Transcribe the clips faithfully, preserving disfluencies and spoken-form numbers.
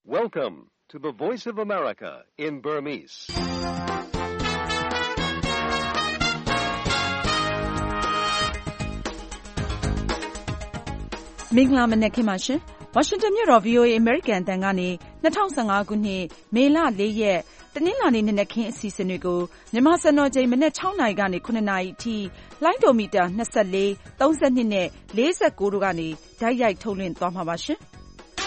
Welcome to the Voice of America in Burmese. ။မင်္ဂလာမနက်ခင်းပါရှင်။ ဝါရှင်တန်မြို့တော် ဗွီအိုအေ အမေရိကန်အသံကနေ၂၀၁၅ခုနှစ်မေလလေးရက်တနင်္လာနေ့နံနက်ခင်းအစီအစဉ်တွေကိုမြန်မာစံတော်ချိန်မနက်၆နာရီကနေ၇နာရီအထိလိုင်းဒိုမီတာ၂၄၊၃၂နဲ့၄၉တို့ကနေတိုက်ရိုက်ထုတ်လွှင့်သွားမှာပါရှင်။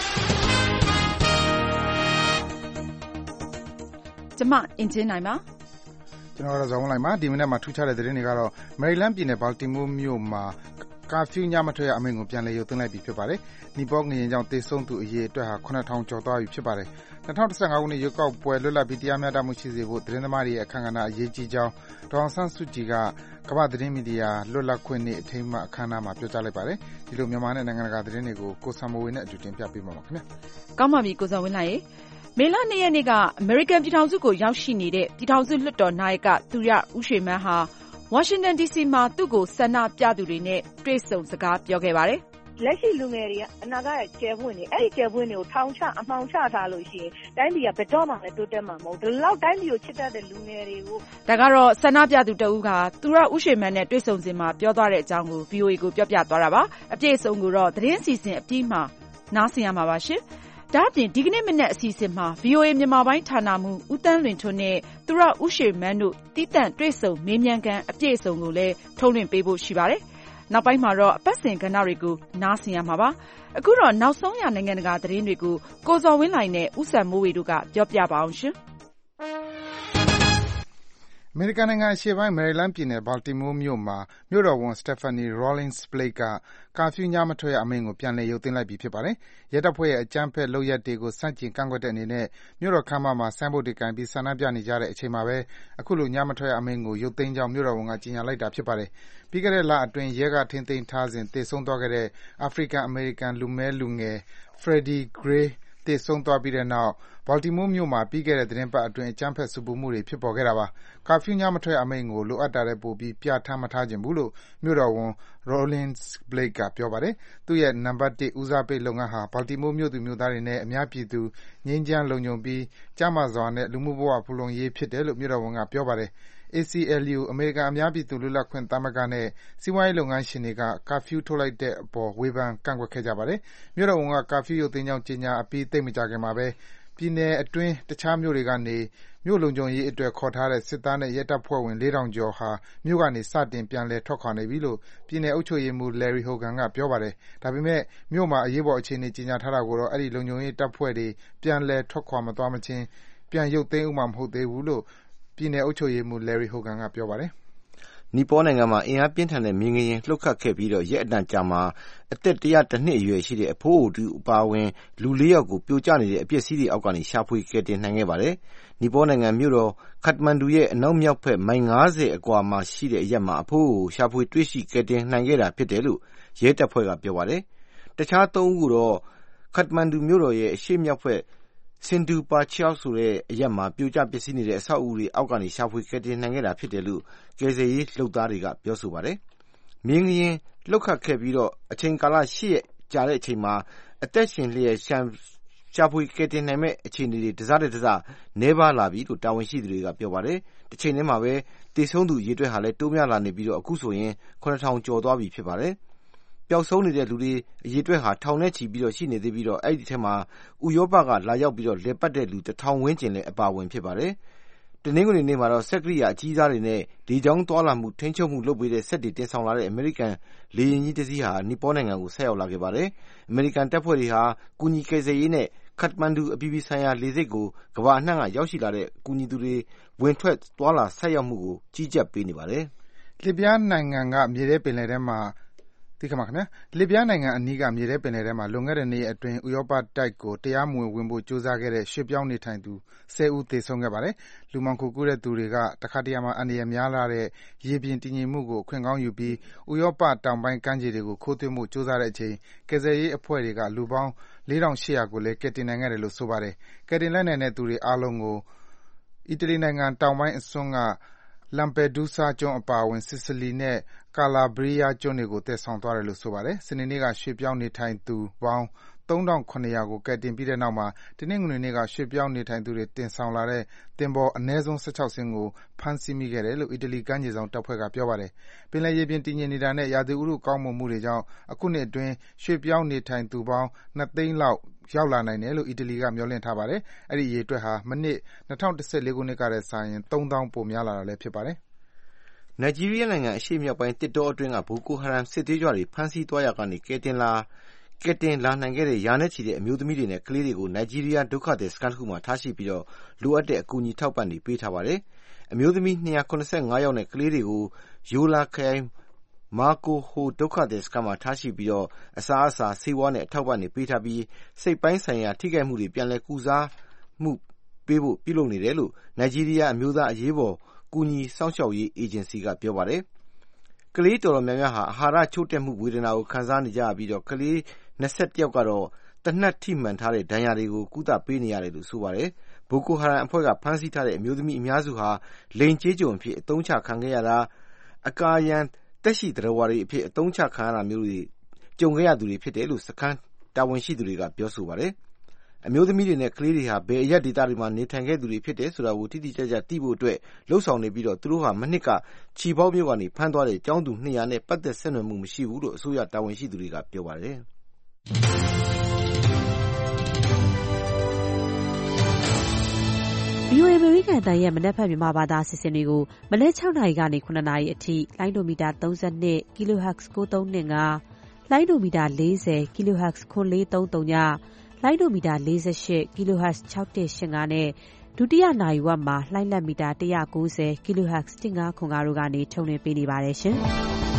ကျမအင်ကြင်းနိုင်ပါ။ကျွန်တော်ကတော့ဇော်ဝင်းလိုက်ပါ။ဒီမနက်မှာထူးခြားတဲ့သတင်းတွေကတော့မယ်ရီလန်းပြည်နယ်ဘာလ်တီမိုးမြို့မှာကာဖျူးညမထွက်ရအမိန့်ကိုပြန်လည်ရုပ်သိမ်းလိုက်ပြီဖြစ်ပါတယ်။နီပေါငလျင်ကြောင့်သေဆုံးသူအရေအတွက်ဟာခုနှစ်ထောင်ကျော်သွားပြီဖြစ်ပါတယ်။၂၀၁၅ခုနှစ်ရွေးကောက်ပွဲလွတ်လပ်ပြီးတရားမျှတမှုရှိစေဖို့သတင်းသမားတွေရဲ့အခမ်းအနားအရေးကြီးကြောင်းဒေါ်အောင်ဆန်းစုကြည်ကကမ္ဘာ့သတင်းမီဒီယာလွတ်လပ်ခွင့်နေ့အထိမ်းအမှတ်အခမ်းအနားမှာပြောကြားလိုက်ပါတယ်။ဒီလိုမြန်မာနဲ့နိုင်ငံတကာသတင်းတွေကိုကိုစံမိုးဝေနဲ့အတူတင်ပြပေးမှာပါခင်ဗျာ။ကောင်းပါပြီကိုစံဝင်းလိုက်ရေ။မေလ၂ရက်နေ့ကအမေရိကန်ပြည်ထောင်စုကိုရောက်ရှိနေတဲ့ပြည်ထောင်စုလွှတ်တော်နာယကသူရဦးရွှေမန်းဟာဝါရှင်တန်ဒီစီမှာသူ့ကိုဆန္ဒပြသူတွေနဲ့တွေ့ဆုံစကားပြောခဲ့ပါတယ်။လက်ရှိလူငယ်တွေကအနာဂတ်ကျယ်ပွင့်နေအဲ့ဒီကျယ်ပွင့်တွေကိုထောင်ချအမှောင်ချထားလို့ရှိရင်တိုင်းပြည်ကဘယ်တော့မှလည်းတိုးတက်မှာမဟုတ်ဘူး။ဒီလောက်တိုင်းပြည်ကိုချစ်တတ်တဲ့လူငယ်တွေကိုဒါကတော့ဆန္ဒပြသူတဦးကသူရဦးရွှေမန်းနဲ့တွေ့ဆုံစဉ်မှာပြောသွားတဲ့အကြောင်းကို ဗွီအိုအေ ကိုပြောပြသွားတာပါ။အပြည့်အစုံကိုတော့သတင်းအစီအစဉ်အပြီးမှာနားဆင်ရမှာပါရှင်။ဒါအပြင်ဒီကနေ့မနက်အစီအစဉ်မှာ ဗွီအိုအေမြန်မာပိုင်းဌာနမှဦးသန်းလွင်ထွန်းနဲ့သူရဦးရွှေမန်းတို့သီးသန့်တွေ့ဆုံမေးမြန်းခန်းအပြည့်အစုံကိုလည်းထုတ်လွှင့်ပေးဖို့ရှိပါတယ်။နောက်ပိုင်းမှာတော့အပတ်စဉ်ကဏ္ဍတွေကိုနားဆင်ရမှာပါ။အခုတော့နောက်ဆုံးရနိုင်ငံတကာသတင်းတွေကိုကိုဇော်ဝင်းလှိုင်နဲ့ဦးစံမိုးဝေတို့ကပြောပြပါအောင်ရှင်။အမေရိကန်နိုင်ငံအရှေ့ပိုင်းမယ်ရီလန်းပြည်နယ်ဘာလ်တီမိုးမြို့မှာမြို့တော်ဝန် Stephanie Rawlings Blake ကကာဖျူးညမထွက်ရအမိန့်ကိုပြန်လည်ရုပ်သိမ်းလိုက်ပြီဖြစ်ပါတယ်။ရဲတပ်ဖွဲ့ရဲ့အကြမ်းဖက်လုပ်ရပ်တွေကိုဆန့်ကျင်ကန့်ကွက်တဲ့အနေနဲ့မြို့တော်ခန်းမမှာဆိုင်းဘုတ်တွေကိုင်ပြီးဆန္ဒပြနေကြတဲ့အချိန်မှာပဲအခုလိုညမထွက်ရအမိန့်ကိုရုပ်သိမ်းကြောင်းမြို့တော်ဝန်ကကြေညာလိုက်တာဖြစ်ပါတယ်။ပြီးခဲ့တဲ့လအတွင်းရဲကထိန်းသိမ်းထားစဉ်သေဆုံးသွားခဲ့တဲ့အာဖရိကန်အမေရိကန်လူမည်းလူငယ် Freddie Gray သေဆုံးသွားပြီးတဲ့နောက်ဘာလ်တီမိုးမြို့မှာပြီးခဲ့တဲ့သီတင်းပတ်အတွင်းအကြမ်းဖက်ဆူပူမှုတွေဖြစ်ပေါ်ခဲ့တာပါ။ကာဖျူးညမထွက်ရအမိန့်ကိုလိုအပ်တာထက်ပိုပြီးပြဌာန်းမထားချင်ဘူးလို့မြို့တော်ဝန် Rawlings Blake ကပြောပါတယ်။သူ့ရဲ့နံပါတ်တစ်ဦးစားပေးလုပ်ငန်းဟာဘာလ်တီမိုးမြို့သူမြို့သားတွေနဲ့အများပြည်သူငြိမ်းချမ်းလုံခြုံပြီးကျန်းမာစွာနဲ့လူမှုဘဝဖူလုံရေးဖြစ်တယ်လို့မြို့တော်ဝန်ကပြောပါတယ်။ A C L U အမေရိကန်အများပြည်သူလွတ်လပ်ခွင့်သမဂ္ဂနဲ့စီးပွားရေးလုပ်ငန်းရှင်တွေကကာဖျူးထုတ်လိုက်တဲ့အပေါ်ဝေဖန်ကန့်ကွက်ခဲ့ကြပါတယ်။မြို့တော်ဝန်ကကာဖျူးရုပ်သိမ်းကြောင်းကြေညာအပြီးသိပ်မကြာခင်မှာပဲပြည်နယ်အတွင်းတခြားမြို့တွေကနေမြို့လုံခြုံရေးအတွက်ခေါ်ထားတဲ့စစ်သားနဲ့ရဲတပ်ဖွဲ့ဝင်လေးထောင်ကျော်ဟာမြို့ကနေစတင်ပြန်လည်ထွက်ခွာနေပြီလို့ပြည်နယ်အုပ်ချုပ်ရေးမှူး Larry Hogan ကပြောပါတယ်။ဒါပေမဲ့မြို့မှာအရေးပေါ်အခြေအနေကြေညာထားတာကိုတော့အဲဒီလုံခြုံရေးတပ်ဖွဲ့တွေပြန်လည်ထွက်ခွာမသွားမချင်းပြန်ရုပ်သိမ်းဦးမှာမဟုတ်သေးဘူးလို့ပြည်နယ်အုပ်ချုပ်ရေးမှူး Larry Hogan ကပြောပါတယ်။နီပေါနိုင်ငံမှာအင်အားပြင်းထန်တဲ့မြေငလျင်လှုပ်ခတ်ခဲ့ပြီးတော့ရက်အတန်ကြာမှာအသက်၁၀၁နှစ်အရွယ်ရှိတဲ့အဖိုးအိုတူအပါအဝင်လူလေးယောက်ကိုပြိုကျနေတဲ့အပျက်စီးတွေအောက်ကနေရှာဖွေကယ်တင်နိုင်ခဲ့ပါတယ်။နီပေါနိုင်ငံမြို့တော်ခတ်မန်ဒူရဲ့အနောက်မြောက်ဘက်မိုင်၅၀အကွာမှာရှိတဲ့အရပ်မှာအဖိုးအိုရှာဖွေတွေ့ရှိကယ်တင်နိုင်ခဲ့တာဖြစ်တယ်လို့ရဲတပ်ဖွဲ့ကပြောပါတယ်။တခြားသုံးဦးကိုတော့ခတ်မန်ဒူမြို့တော်ရဲ့အရှေ့မြောက်ဘက်စင်တူပါချောက်ဆိုတဲ့အရက်မှာပြိုကျပျက်စီးနေတဲ့အဆောက်အဦတွေအောက်ကနေရှာဖွေကယ်တင်နိုင်ခဲ့တာဖြစ်တယ်လို့ကယ်ဆယ်ရေးလုပ်သားတွေကပြောဆိုပါတယ်။မြင်းငရင်လှုပ်ခတ်ခဲ့ပြီးတော့အချိန်ကာလ၈ရက်ကြာတဲ့အချိန်မှာအသက်ရှင်လျက်ရှာဖွေကယ်တင်နိုင်မဲ့အခြေအနေတွေတစတဲ့တစနှဲပါလာပြီလို့တာဝန်ရှိသူတွေကပြောပါတယ်။တစ်ချိန်တည်းမှာပဲတေဆုံးသူရေတွက်ဟာလည်းတိုးများလာနေပြီးတော့အခုဆိုရင်ခုနှစ်ထောင်ကျော်သွားပြီဖြစ်ပါတယ်။ပျောက်ဆုံးနေတဲ့လူတွေအရေအတွက်ဟာထောင်နဲ့ချီပြီးတော့ရှိနေသေးပြီးတော့အဲ့ဒီထဲမှာဥရောပကလာရောက်ပြီးတော့လက်ပတ်တဲ့လူတစ်ထောင်ဝန်းကျင်လည်းအပါဝင်ဖြစ်ပါတယ်။တနင်္ဂနွေနေ့မှာတော့စက်ကရိယာအကြီးစားတွေနဲ့လေကြောင်းသွားလာမှုထိန်းချုပ်မှုလုပ်ပေးတဲ့စက်တွေတင်ဆောင်လာတဲ့အမေရိကန်လေယာဉ်ကြီးတစ်စီးဟာနီပေါနိုင်ငံကိုဆက်ရောက်လာခဲ့ပါတယ်။အမေရိကန်တပ်ဖွဲ့တွေဟာကူညီကယ်ဆယ်ရေးနဲ့ခတ်မန်ဒူအပြည်ပြည်ဆိုင်ရာလေဆိပ်ကိုကမ္ဘာအနှံ့ကရောက်ရှိလာတဲ့ကူညီသူတွေဝင်ထွက်သွားလာဆက်ရောက်မှုကိုကြီးကြပ်ပေးနေပါတယ်။လစ်ဗျားနိုင်ငံကမြေထဲပင်လယ်ထဲမှာသိခမှာခင်ဗျာလစ်ဗျားနိုင်ငံအနီးကမြေထဲပင်လယ်ထဲမှာလွန်ခဲ့တဲ့နေ့အတွင်းဥရောပတိုက်ကိုတရားမဝင်ဝင်ဖို့ကြိုးစားခဲ့တဲ့ရွှေ့ပြောင်းနေထိုင်သူ၁၀ဦးသေဆုံးခဲ့ပါတယ်။လူမှောင်ခိုကူးတဲ့သူတွေကတခါတရံမှာအန္တရာယ်များလာတဲ့ရေပြင်တည်ငြိမ်မှုကိုအခွင့်ကောင်းယူပြီးဥရောပတောင်ပိုင်းကမ်းခြေတွေကိုခိုးသွင်းဖို့ကြိုးစားတဲ့အချိန်ကယ်ဆယ်ရေးအဖွဲ့တွေကလူပေါင်းလေးထောင်ရှစ်ရာကိုလည်းကယ်တင်နိုင်ခဲ့တယ်လို့ဆိုပါတယ်။ကယ်တင်လက်နိုင်တဲ့သူတွေအားလုံးကိုအီတလီနိုင်ငံတောင်ပိုင်းအစွန်းကLampedusa ကျွန်းအပါအဝင် Sicily နဲ့ Calabria ကျွန်းတွေကိုသယ်ဆောင်သွားတယ်လို့ဆိုပါတယ်။စနေနေ့ကရွှေ့ပြောင်းနေထိုင်သူပေါင်းသုံးထောင်ခုနှစ်ရာကိုကယ်တင်ပြီးတဲ့နောက်မှာတနင်္ဂနွေနေ့ကရွှေ့ပြောင်းနေထိုင်သူတွေတင်ဆောင်လာတဲ့သင်္ဘောအနည်းဆုံး၁၆စင်းကိုဖမ်းဆီးမိခဲ့တယ်လို့အီတလီကမ်းခြေစောင့်တပ်ဖွဲ့ကပြောပါတယ်။ပင်လယ်ရေပြင်တည်ငြိမ်နေတာနဲ့ရာသီဥတုကောင်းမွန်မှုတွေကြောင့်အခုနှစ်အတွင်းရွှေ့ပြောင်းနေထိုင်သူပေါင်းနှစ်သိန်းလောက်ရောက်လာနိုင်တယ်လို့အီတလီကမျှော်လင့်ထားပါတယ်။အဲဒီအရေအတွက်ဟာမနှစ်၂၀၁၄ခုနှစ်ကထက်စာရင်သုံးသောင်းပိုများလာတာလည်းဖြစ်ပါတယ်။နိုင်ဂျီးရီးယားနိုင်ငံအရှေ့မြောက်ပိုင်းသစ်တောအတွင်းကဘိုကိုဟာရမ်စစ်သွေးကြွတွေဖမ်းဆီးသွားရာကနေကယ်တင်လာကယ်တင်လာနိုင်ခဲ့တဲ့ရာနဲ့ချီတဲ့အမျိုးသမီးတွေနဲ့ကလေးတွေကိုနိုင်ဂျီးရီးယားဒုက္ခသည်စခန်းတစ်ခုမှာထားရှိပြီးတော့လိုအပ်တဲ့အကူအညီထောက်ပံ့တွေပေးထားပါတယ်။အမျိုးသမီး၂၇၅ယောက်နဲ့ကလေးတွေကိုယိုလာခရိုင်မာကိုဟိုဒုက္ခသည်စခန်းမှာထားရှိပြီးတော့အစားအစာဆေးဝါးနဲ့အထောက်ပံ့တွေပေးထားပြီးစိတ်ပိုင်းဆိုင်ရာထိခိုက်မှုတွေပြန်လည်ကုစားမှုပေးဖို့ပြုလုပ်နေတယ်လို့နိုင်ဂျီးရီးယားအမျိုးသားအရေးပေါ်ကူညီစောင့်ရှောက်ရေးအေဂျင်စီကပြောပါတယ်။ကလေးတော်တော်များများဟာအာဟာရချို့တဲ့မှုဝေဒနာကိုခံစားနေကြရပြီးတော့ကလေး၂၁ယောက်ကတော့တနတ်ထိမှန်ထားတဲ့ဒဏ်ရာတွေကိုကုသပေးနေရတယ်လို့ဆိုပါတယ်။ဘိုကိုဟာရမ်အဖွဲ့ကဖမ်းဆီးထားတဲ့အမျိုးသမီးအများစုဟာလိင်ကျေးကျွန်အဖြစ်အသုံးချခံခဲ့ရတာအကာယံတက်ရှိတရားဝါတွေအဖြစ်အသုံးချခံရတာမျိုးတွေကြုံခဲ့ရသူတွေဖြစ်တယ်လို့စခန်းတာဝန်ရှိသူတွေကပြောဆိုပါတယ်။အမျိုးသမီးတွေနဲ့ကလေးတွေဟာဘယ်အရပ်ဒေသတွေမှာနေထိုင်ခဲ့သူတွေဖြစ်တယ်ဆိုတာကိုတိတိကျကျသိဖို့အတွက်လှုံ့ဆော်နေပြီးတော့သူတို့ဟာမနှစ်ကချီပေါက်မြို့ကနေဖမ်းသွားတဲ့ကျောင်းသူ၂၀၀နဲ့ပတ်သက်ဆက်နွယ်မှုမရှိဘူးလို့အစိုးရတာဝန်ရှိသူတွေကပြောပါတယ်။ဗွီအိုအေ အမေရိကန်အသံရဲ့မနက်ဖြန်မြန်မာဘာသာအစီအစဉ်တွေကိုမနက်၆နာရီကနေ၇နာရီအထိလိုင်းဒိုမီတာသုံး၂ kilohertz ၉၃၂၅လိုင်းဒိုမီတာ၄၀ kilohertz ၉၄၃၃ညလိုင်းဒိုမီတာ၄၈ kilohertz ၆၁၈၅နဲ့ဒုတိယနာရီဝက်မှာလှိုင်းလက်မီတာ၁၉၀ kilohertz ၁၅ခွန်၅တို့ကနေထုတ်လွှင့်ပေးနေပါတယ်ရှင်။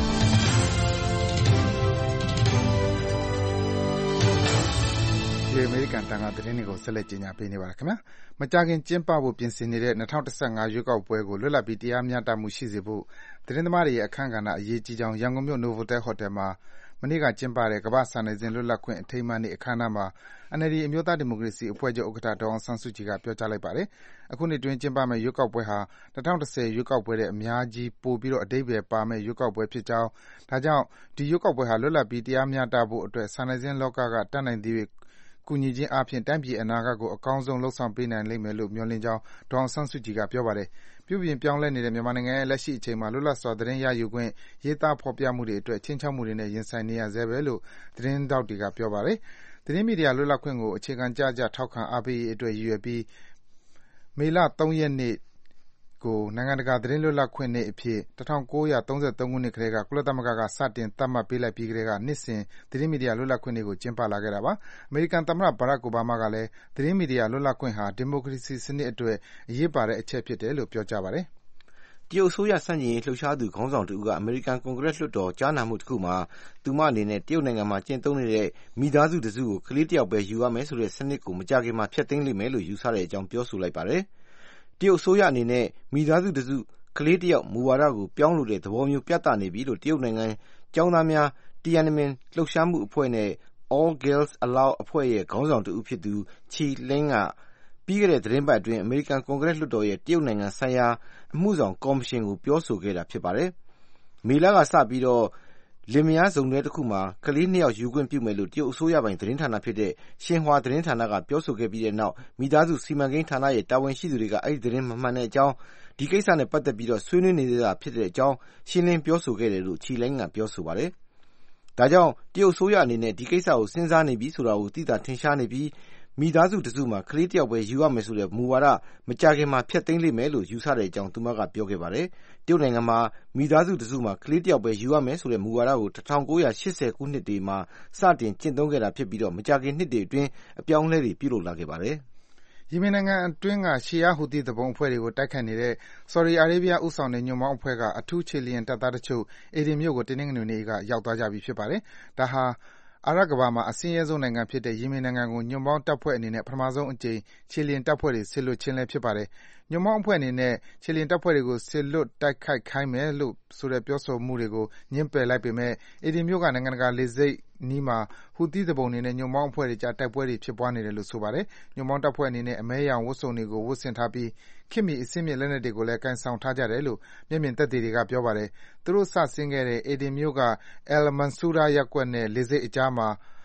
ဒီအမေရိကန်တန်ခါသတင်းတွေကိုဆက်လက်ကြီးညာပေးနေပါရခင်ဗျာမကြခင်ကျင်းပဖို့ပြင်ဆင်နေတဲ့၂၀၁၅ရွေးကောက်ပွဲကိုလွတ်လပ်ပြီးတရားမျှတမှုရှိစေဖို့သတင်းသမားတွေရဲ့အခမ်းကဏ္ဍအရေးကြီးကြောင်းရန်ကုန်မြို့ Novotel Hotel မှာမနေ့ကကျင်းပတဲ့ကမ္ဘာ့စာနယ်ဇင်းလွတ်လပ်ခွင့်အထိမ်းအမှတ်နေ့အခမ်းအနားမှာ အန်အယ်လ်ဒီ အမျိုးသားဒီမိုကရေစီအဖွဲ့ချုပ်ဥက္ကဋ္ဌဒေါ်အောင်ဆန်းစုကြည်ကပြောကြားလိုက်ပါတယ်။အခုနှစ်အတွင်းကျင်းပမယ့်ရွေးကောက်ပွဲဟာ၂၀၁၀ရွေးကောက်ပွဲထက်အများကြီးပိုပြီးအဓိပ္ပါယ်ပါမယ့်ရွေးကောက်ပွဲဖြစ်ကြောင်းဒါကြောင့်ဒီရွေးကောက်ပွဲဟာလွတ်လပ်ပြီးတရားမျှတဖို့အတွက်စာနယ်ဇင်းလောကကတတ်နိုင်သရွေ့ကူညီခြင်းအားဖြင့်တိုင်းပြည်အနာဂတ်ကိုအကောင်းဆုံးလုပ်ဆောင်ပေးနိုင်လိမ့်မယ်လို့မျှော်လင့်ကြောင်းဒေါ်အောင်ဆန်းစုကြည်ကပြောပါတယ်။ပြုပြင်ပြောင်းလဲနေတဲ့မြန်မာနိုင်ငံရဲ့လက်ရှိအချိန်မှာလွတ်လပ်စွာသတင်းရယူခွင့်၊ရေးသားဖော်ပြမှုတွေအတွက်ခြိမ်းခြောက်မှုတွေနဲ့ရင်ဆိုင်နေရဆဲပဲလို့သတင်းထောက်တွေကပြောပါတယ်။သတင်းမီဒီယာလွတ်လပ်ခွင့်ကိုအခြေခံကျကျထောက်ခံအားပေးရေးအတွက်ရည်ရွယ်ပြီးမေလ၃ရက်နေ့ကိုနိုင်ငံတကာသတင်းလွတ်လပ်ခွင့်နေ့အဖြစ်၁၉၃၃ခုနှစ်ကတည်းကကုလသမဂ္ဂကစတင်သတ်မှတ်ပေးလိုက်ပြီးကတည်းကနှစ်စဉ်သတင်းမီဒီယာလွတ်လပ်ခွင့်နေ့ကိုကျင်းပလာခဲ့တာပါ။အမေရိကန်သမ္မတ Barack Obama ကလည်းသတင်းမီဒီယာလွတ်လပ်ခွင့်ဟာဒီမိုကရေစီစနစ်အတွက်အရေးပါတဲ့အချက်ဖြစ်တယ်လို့ပြောကြားပါတယ်။တရုတ်အစိုးရဆန့်ကျင်ရေးလှုပ်ရှားသူခေါင်းဆောင်တဦးကအမေရိကန်ကွန်ဂရက်လွှတ်တော်ကြားနာမှုတစ်ခုမှာသူမအနေနဲ့တရုတ်နိုင်ငံမှာကျင့်သုံးနေတဲ့မိသားစုတစုကိုကလေးတစ်ယောက်ပဲယူရမယ်ဆိုတဲ့စနစ်ကိုမကြာခင်မှာဖျက်သိမ်းလိမ့်မယ်လို့ယူဆတဲ့အကြောင်းပြောဆိုလိုက်ပါတယ်။တရုတ်အစိုးရအနေနဲ့မိသားစုတစုကလေးတစ်ယောက်မူဝါဒကိုပြောင်းလို့တဲ့သဘောမျိုးပြသနေပြီလို့တရုတ်နိုင်ငံကျောင်းသားများ Tiananmen လှုပ်ရှားမှုအဖွဲ့နဲ့ All Girls Allow အဖွဲ့ရဲ့ခေါင်းဆောင်တဦးဖြစ်သူ Qi Lin ကပြီးခဲ့တဲ့သတင်းပတ်အတွင်းအမေရိကန်ကွန်ဂရက်လွှတ်တော်ရဲ့တရုတ်နိုင်ငံဆိုင်ရာအမှုဆောင်ကော်မရှင်ကိုပြောဆိုခဲ့တာဖြစ်ပါတယ်။မေလကစပြီးတော့လင်မယားစုံတွဲတစ်ခုမှာကလေးနှစ်ယောက်ယူခွင့်ပြုမယ်လို့တရုတ်အစိုးရပိုင်သတင်းဌာနဖြစ်တဲ့ရှင်ဟွာသတင်းဌာနကပြောဆိုခဲ့ပြီးတဲ့နောက်မိသားစုစီမံကိန်းဌာနရဲ့တာဝန်ရှိသူတွေကအဲ့ဒီသတင်းမမှန်တဲ့အကြောင်းဒီကိစ္စနဲ့ပတ်သက်ပြီးတော့ဆွေးနွေးနေတာဖြစ်တဲ့အကြောင်းရှင်းလင်းပြောဆိုခဲ့တယ်လို့ချီလိုင်းကပြောဆိုပါတယ်။ဒါကြောင့်တရုတ်အစိုးရအနေနဲ့ဒီကိစ္စကိုစဉ်းစားနေပြီဆိုတာကိုသိတာထင်ရှားနေပြီးမိသားစုတစုမှာကလေးတစ်ယောက်ပဲယူရမယ်ဆိုတဲ့မူဝါဒမကြာခင်မှာဖျက်သိမ်းလိမ့်မယ်လို့ယူဆတဲ့အကြောင်းသူမကပြောခဲ့ပါတယ်။တရုတ်နိုင်ငံမှာမိသားစုတစုမှာကလေးတစ်ယောက်ပဲယူရမယ်ဆိုတဲ့မူဝါဒကို၁၉၈၀ခုနှစ်တွေမှာစတင်ကျင့်သုံးခဲ့တာဖြစ်ပြီးတော့မကြာခင်နှစ်တွေအတွင်းအပြောင်းအလဲတွေပြုလုပ်လာခဲ့ပါတယ်။ယီမင်နိုင်ငံအတွင်းကရှီယာဟူသီသူပုန်အဖွဲ့တွေကိုတိုက်ခိုက်နေတဲ့ဆော်ဒီအာရေးဗျဦးဆောင်တဲ့ညွန့်ပေါင်းအဖွဲ့ကအထူးခြေလျင်တပ်သားတချို့အေဒင်မြို့ကိုတနင်္ဂနွေနေ့ကရောက်သွားကြပြီဖြစ်ပါတယ်။ဒါဟာအာရပ်ကမ္ဘာမှာအဆင်းရဲဆုံးနိုင်ငံဖြစ်တဲ့ယီမင်နိုင်ငံကိုညွန့်ပေါင်းတပ်ဖွဲ့အနေနဲ့ပထမဆုံးအကြိမ်ခြေလျင်တပ်ဖွဲ့တွေစေလွှတ်ခြင်းလည်းဖြစ်ပါတယ်။ညွန့်ပေါင်းအဖွဲ့အနေနဲ့ခြေလျင်တပ်ဖွဲ့တွေကိုစေလွှတ်တိုက်ခိုက်ခိုင်းမယ်လို့ဆိုတဲ့ပြောဆိုမှုတွေကိုငြင်းပယ်လိုက်ပေမဲ့အေဒင်မြို့ကနိုင်ငံတကာလေဆိပ်နီးမှာဟူသီသူပုန်တွေနဲ့ညွန့်ပေါင်းအဖွဲ့တွေကြားတိုက်ပွဲတွေဖြစ်ပွားနေတယ်လို့ဆိုပါတယ်။ညွန့်ပေါင်းတပ်ဖွဲ့အနေနဲ့အမဲရောင်ဝတ်စုံတွေကိုဝတ်ဆင်ထားပြီးခေတ်မီအဆင့်မြင့်လက်နက်တွေကိုလည်းကိုင်ဆောင်ထားကြတယ်လို့မျက်မြင်သက်သေတွေကပြောပါတယ်။သူတို့စဆင်းခဲ့တဲ့အေဒင်မြို့က El Mansoura ရပ်ကွက်နဲ့လေဆိပ်အကြားမှာ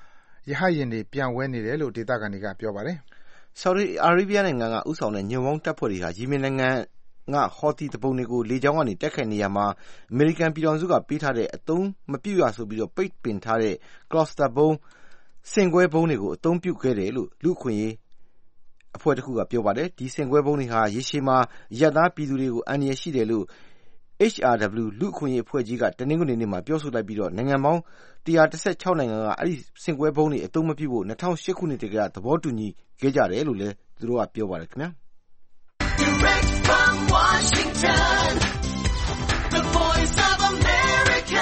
ရဟတ်ယာဉ်တွေပျံဝဲနေတယ်လို့ဒေသခံတွေကပြောပါတယ်။ ဆော်ဒီအာရေးဗီးယားနိုင်ငံကဦးဆောင်တဲ့ညွန့်ပေါင်းတပ်ဖွဲ့တွေဟာယီမင်နိုင်ငံကဟော်တီတပုံတွေကိုလေကြောင်းကနေတိုက်ခိုက်နေရမှာအမေရိကန်ပြည်ထောင်စုကပေးထားတဲ့အသုံးမပြုရဆိုပြီးတော့ပိတ်ပင်ထားတဲ့ Cluster ဘုံစင်ကွဲဘုံတွေကိုအသုံးပြုခဲ့တယ်လို့လူ့အခွင့်အရေးအဖွဲ့တစ်ခုကပြောပါတယ်။ဒီစင်ကွဲဘုံတွေဟာရေရှည်မှာရတသားပြည်သူတွေကိုအန္တရာယ်ရှိတယ်လို့ H R W လူ့အခွင့်အရေးအဖွဲ့ကြီးကတနင်္ဂနွေနေ့မှာပြောဆိုလိုက်ပြီးတော့နိုင်ငံပေါင်းone hundred thirty-sixနိုင်ငံကအဲ့ဒီစင်ကွဲဘုံတွေအသုံးမပြုဖို့two thousand eightခုနှစ်တည်းကသဘောတူညီခဲ့ကြတယ်လို့လည်းသူတို့ကပြောပါတယ်ခင်ဗျာ။ Direct from Washington, the voice of America,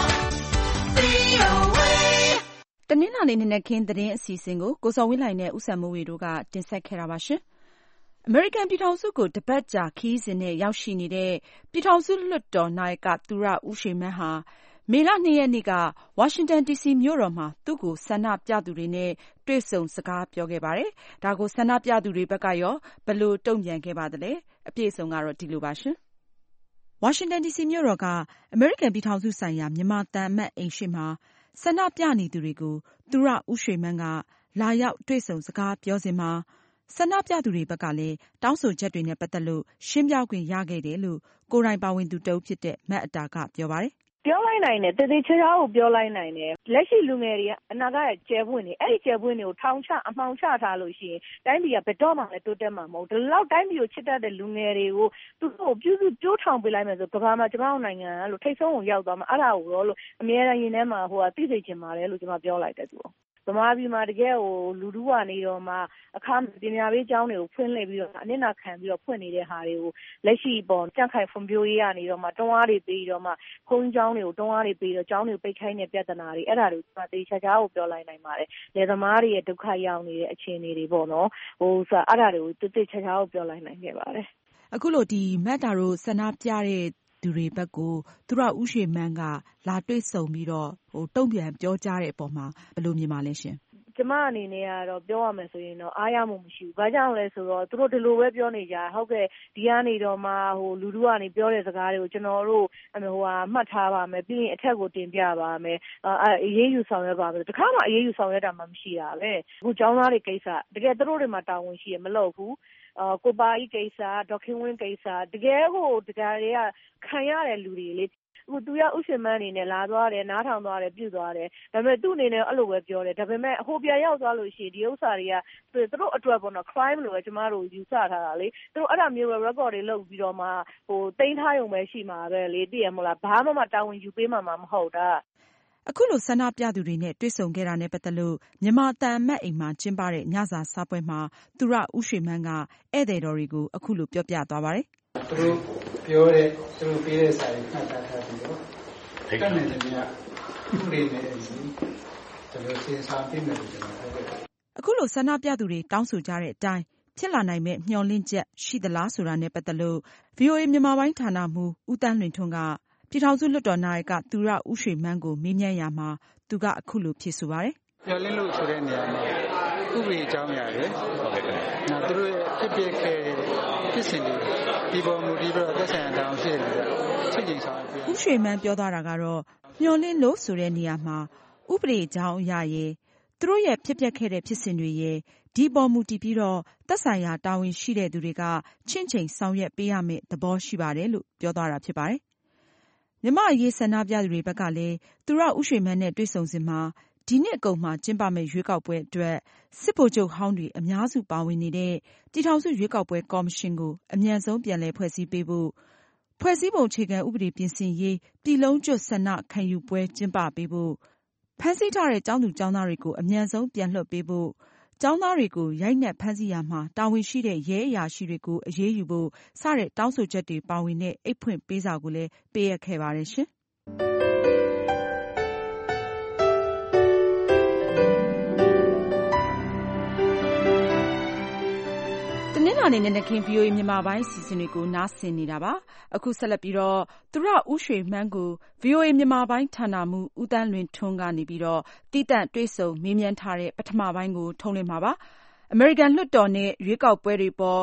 V O A တနင်္လာနေ့နေ့ခင်းသတင်းအစီအစဉ်ကိုကိုစောဝင်းလှိုင်နဲ့ဦးစံမိုးဝေတို့ကတင်ဆက်ခဲ့တာပါရှင်။အမေရိကန်ပြည်ထောင်စုကိုတပတ်ကြာခီးစဉ်နဲ့ရောက်ရှိနေတဲ့ပြည်ထောင်စုလွှတ်တော်နာယကသူရဦးရွှေမန်းဟာမေလtwoရက်နေ့ကဝါရှင်တန်ဒီစီမြို့တော်မှာသူ့ကိုဆန္ဒပြသူတွေနဲ့တွေ့ဆုံစကားပြောခဲ့ပါတယ်။ဒါကိုဆန္ဒပြသူတွေဘက်ကရောဘယ်လိုတုံ့ပြန်ခဲ့ပါသလဲ။အပြည့်အစုံကတော့ဒီလိုပါရှင်။ဝါရှင်တန်ဒီစီမြို့တော်ကအမေရိကန်ပြည်ထောင်စုဆိုင်ရာမြန်မာသံအမတ်အိမ်ရှိမှာဆန္ဒပြနေသူတွေကိုသူရဦးရွှေမန်းကလာရောက်တွေ့ဆုံစကားပြောစဉ်မှာဆန္ဒပြသူတွေဘက်ကလည်းတောင်းဆိုချက်တွေနဲ့ပတ်သက်လို့ရှင်းပြခွင့်ရခဲ့တယ်လို့ကိုယ်တိုင်ပါဝင်သူတဦးဖြစ်တဲ့မတ်အတာကပြောပါတယ်။ပြောလိုက်နိုင်တယ်တည်တည်ချာချာကိုပြောလိုက်နိုင်တယ်လက်ရှိလူငယ်တွေကအနာဂတ်ရဲ့ကျယ်ပွင့်နေအဲ့ဒီကျယ်ပွင့်တွေကိုထောင်ချအမှောင်ချထားလို့ရှိရင်တိုင်းပြည်ကဘယ်တော့မှလည်းတိုးတက်မှာမဟုတ်ဒီလောက်တိုင်းပြည်ကိုချစ်တတ်တဲ့လူငယ်တွေကိုသူတို့ပြုစုပြိုးထောင်ပေးလိုက်မယ်ဆိုကမ္ဘာမှာကျမတို့နိုင်ငံကလို့ထိတ်ဆုံးကိုရောက်သွားမှာအဲ့ဒါကိုတော့လို့အများအားရင်ထဲမှာဟိုကသိသိချင်ပါတယ်လို့ကျမပြောလိုက်တယ်သူဗမာပြည်မှာတကယ်ကိုလူထုကနေတော့မှအခါပညာပေးကျောင်းတွေကိုဖွင့်လှစ်ပြီးတော့အနစ်နာခံပြီးတော့ဖွင့်နေတဲ့ဟာတွေကိုလက်ရှိပေါ်ကြန့်ခိုင်ဖွံ့ဖြိုးရေးကနေတော့မှတွန်းအားတွေပေးတော့မှခုံးကျောင်းတွေကိုတွန်းအားတွေပေးတော့ကျောင်းတွေကိုပိတ်ခိုင်းတဲ့ပြဿနာတွေအဲ့ဒါတွေကိုသေချာချာကိုပြောလိုက်နိုင်ပါတယ်လယ်သမားတွေရဲ့ဒုက္ခရောက်နေတဲ့အခြေအနေတွေပေါ့နော်ဟိုဆိုအဲ့ဒါတွေကိုသေချာချာကိုပြောလိုက်နိုင်ခဲ့ပါတယ်အခုလို့ဒီမတ်တာတို့ဆန္ဒပြတဲ့သူတွေဘက်ကိုသူရဦးရွှေမန်းကလာတွေ့ဆုံပြီးတော့ဟိုတုံ့ပြန်ပြောကြားတဲ့အပေါ်မှာဘယ်လိုမြင်ပါလဲရှင်ကျမအနေနဲ့ကတော့ပြောရမယ်ဆိုရင်တော့အားရမှုမရှိဘူး။ဘာကြောင့်လဲဆိုတော့သူတို့ဒီလိုပဲပြောနေကြဟုတ်ကဲ့ဒီကနေတော့မှဟိုလူထုကနေပြောတဲ့စကားတွေကိုကျွန်တော်တို့ဟိုဟာမှတ်ထားပါမယ်ပြီးရင်အထက်ကိုတင်ပြပါမယ်အဲအေးအေးယူဆောင်ရွက်ပါမယ်တခါမှအေးအေးယူဆောင်ရွက်တာမှမရှိတာပဲအခုကျောင်းသားတွေကိစ္စတကယ်သူတို့တွေမှာတာဝန်ရှိရမလို့ဘူးအာကိုပါဤကိစ္စဒေါခင်ဝင်းကိစ္စတကယ်ကိုတကယ်တွေကခံရတဲ့လူတွေလေအခုသူရဥရှင်မန်းအနေနဲ့လာသွားတယ်နားထောင်သွားတယ်ပြုတ်သွားတယ်ဒါပေမဲ့သူ့အနေနဲ့အဲ့လိုပဲပြောတယ်ဒါပေမဲ့အဟိုပြန်ရောက်သွားလို့ရှိရင်ဒီဥစ္စာတွေကသူတို့အတွက်ပေါ့နော် crime လို့ပဲကျမတို့ယူဆထားတာလေသူတို့အဲ့ဒါမျိုးပဲ record တွေလုပ်ပြီးတော့မှဟိုတင်ထားရုံပဲရှိမှာပဲလေသိရမလားဘာမှမတာဝန်ယူပေးမှာမဟုတ်တာအခုလိုဆန္ဒပြသူတွေနဲ့တွေ့ဆုံခဲ့တာနဲ့ပတ်သက်လို့မြန်မာတန်အမတ်အိမ်မှာကျင်းပတဲ့ညစာစားပွဲမှာသူရဦးရွှေမန်းကဧည့်သည်တော်တွေကိုအခုလိုပြောပြသွားပါတယ်သူတို့ပြောတဲ့သူတို့ပေးတဲ့စာရေးမှတ်သားထားပြီးတော့တက်နေတယ်များဥပဒေနဲ့အညီကျွန်တော်စဉ်းစားပြီးမယ်လို့ကျွန်တော်ပြောခဲ့အခုလိုဆန္ဒပြသူတွေတောင်းဆိုကြတဲ့အတိုင်းဖြစ်လာနိုင်မဲ့မျှော်လင့်ချက်ရှိသလားဆိုတာနဲ့ပတ်သက်လို့ ဗွီအိုအေ မြန်မာပိုင်းဌာနမှူးဦးတန်းလွင်ထွန်းကပြည်ထောင်စုလွှတ်တော်နာယကသူရဦးရွှေမန်းကိုမေးမြန်းရာမှာသူကအခုလိုဖြေဆိုပါတယ်။မျှော်လင့်လို့ဆိုတဲ့နေရာမှာဥပဒေအကြောင်းအရာတွေနောက်သူတို့ရဲ့ဖြစ်ပျက်ခဲ့တဲ့ဖြစ်စဉ်တွေဒီပေါ်မူတည်ပြီးတော့သက်ဆိုင်ရာတောင်းရှိတယ်ချက်ချင်းဆောင်ပြဦးရွှေမန်းပြောသွားတာကတော့မျှော်လင့်လို့ဆိုတဲ့နေရာမှာဥပဒေအကြောင်းအရာရဲ့သူတို့ရဲ့ဖြစ်ပျက်ခဲ့တဲ့ဖြစ်စဉ်တွေရဲ့ဒီပေါ်မူတည်ပြီးတော့သက်ဆိုင်ရာတာဝန်ရှိတဲ့သူတွေကချင့်ချိန်ဆောင်ရွက်ပေးရမယ့်သဘောရှိပါတယ်လို့ပြောသွားတာဖြစ်ပါတယ်။မြန်မာအရေးဆန္ဒပြသူတွေဘက်ကလည်းသူရဦးရွှေမန်းနဲ့တွေ့ဆုံစဉ်မှာဒီနှစ်အကုန်မှာကျင်းပမယ့်ရွေးကောက်ပွဲအတွက်စစ်ဗိုလ်ချုပ်ဟောင်းတွေအများစုပါဝင်နေတဲ့ပြည်ထောင်စုရွေးကောက်ပွဲကော်မရှင်ကိုအမြန်ဆုံးပြန်လည်ဖွဲ့စည်းပေးဖို့ဖွဲ့စည်းပုံအခြေခံဥပဒေပြင်ဆင်ရေးပြည်လုံးကျွတ်ဆန္ဒခံယူပွဲကျင်းပပေးဖို့ဖမ်းဆီးထားတဲ့ကျောင်းသူကျောင်းသားတွေကိုအမြန်ဆုံးပြန်လွှတ်ပေးဖို့ကျောင်းသားတွေကိုရိုက်နှက်ဖမ်းဆီးရာမှာတာဝန်ရှိတဲ့ရဲအရာရှိတွေကိုအရေးယူဖို့စတဲ့တောင်းဆိုချက်တွေပါဝင်တဲ့အိတ်ဖွင့်ပေးစာကိုလည်းပေးအပ်ခဲ့ပါတယ်ရှင်။တနင်္လာနေ့နေ့ခင်း ဗွီအိုအေ မြန်မာပိုင်းအစီအစဉ်တွေကိုနားဆင်နေတာပါ။အခုဆက်လက်ပြီးတော့သူရဦးရွှေမန်းကို ဗွီအိုအေ မြန်မာပိုင်းဌာနမှူးဦးတန်းလွင်ထွန်းကနေပြီးတော့တည်တံ့တွေ့ဆုံမေးမြန်းထားတဲ့ပထမပိုင်းကိုထုတ်လွှင့်မှာပါ။အမေရိကန်လွှတ်တော်နဲ့ရွေးကောက်ပွဲတွေပေါ်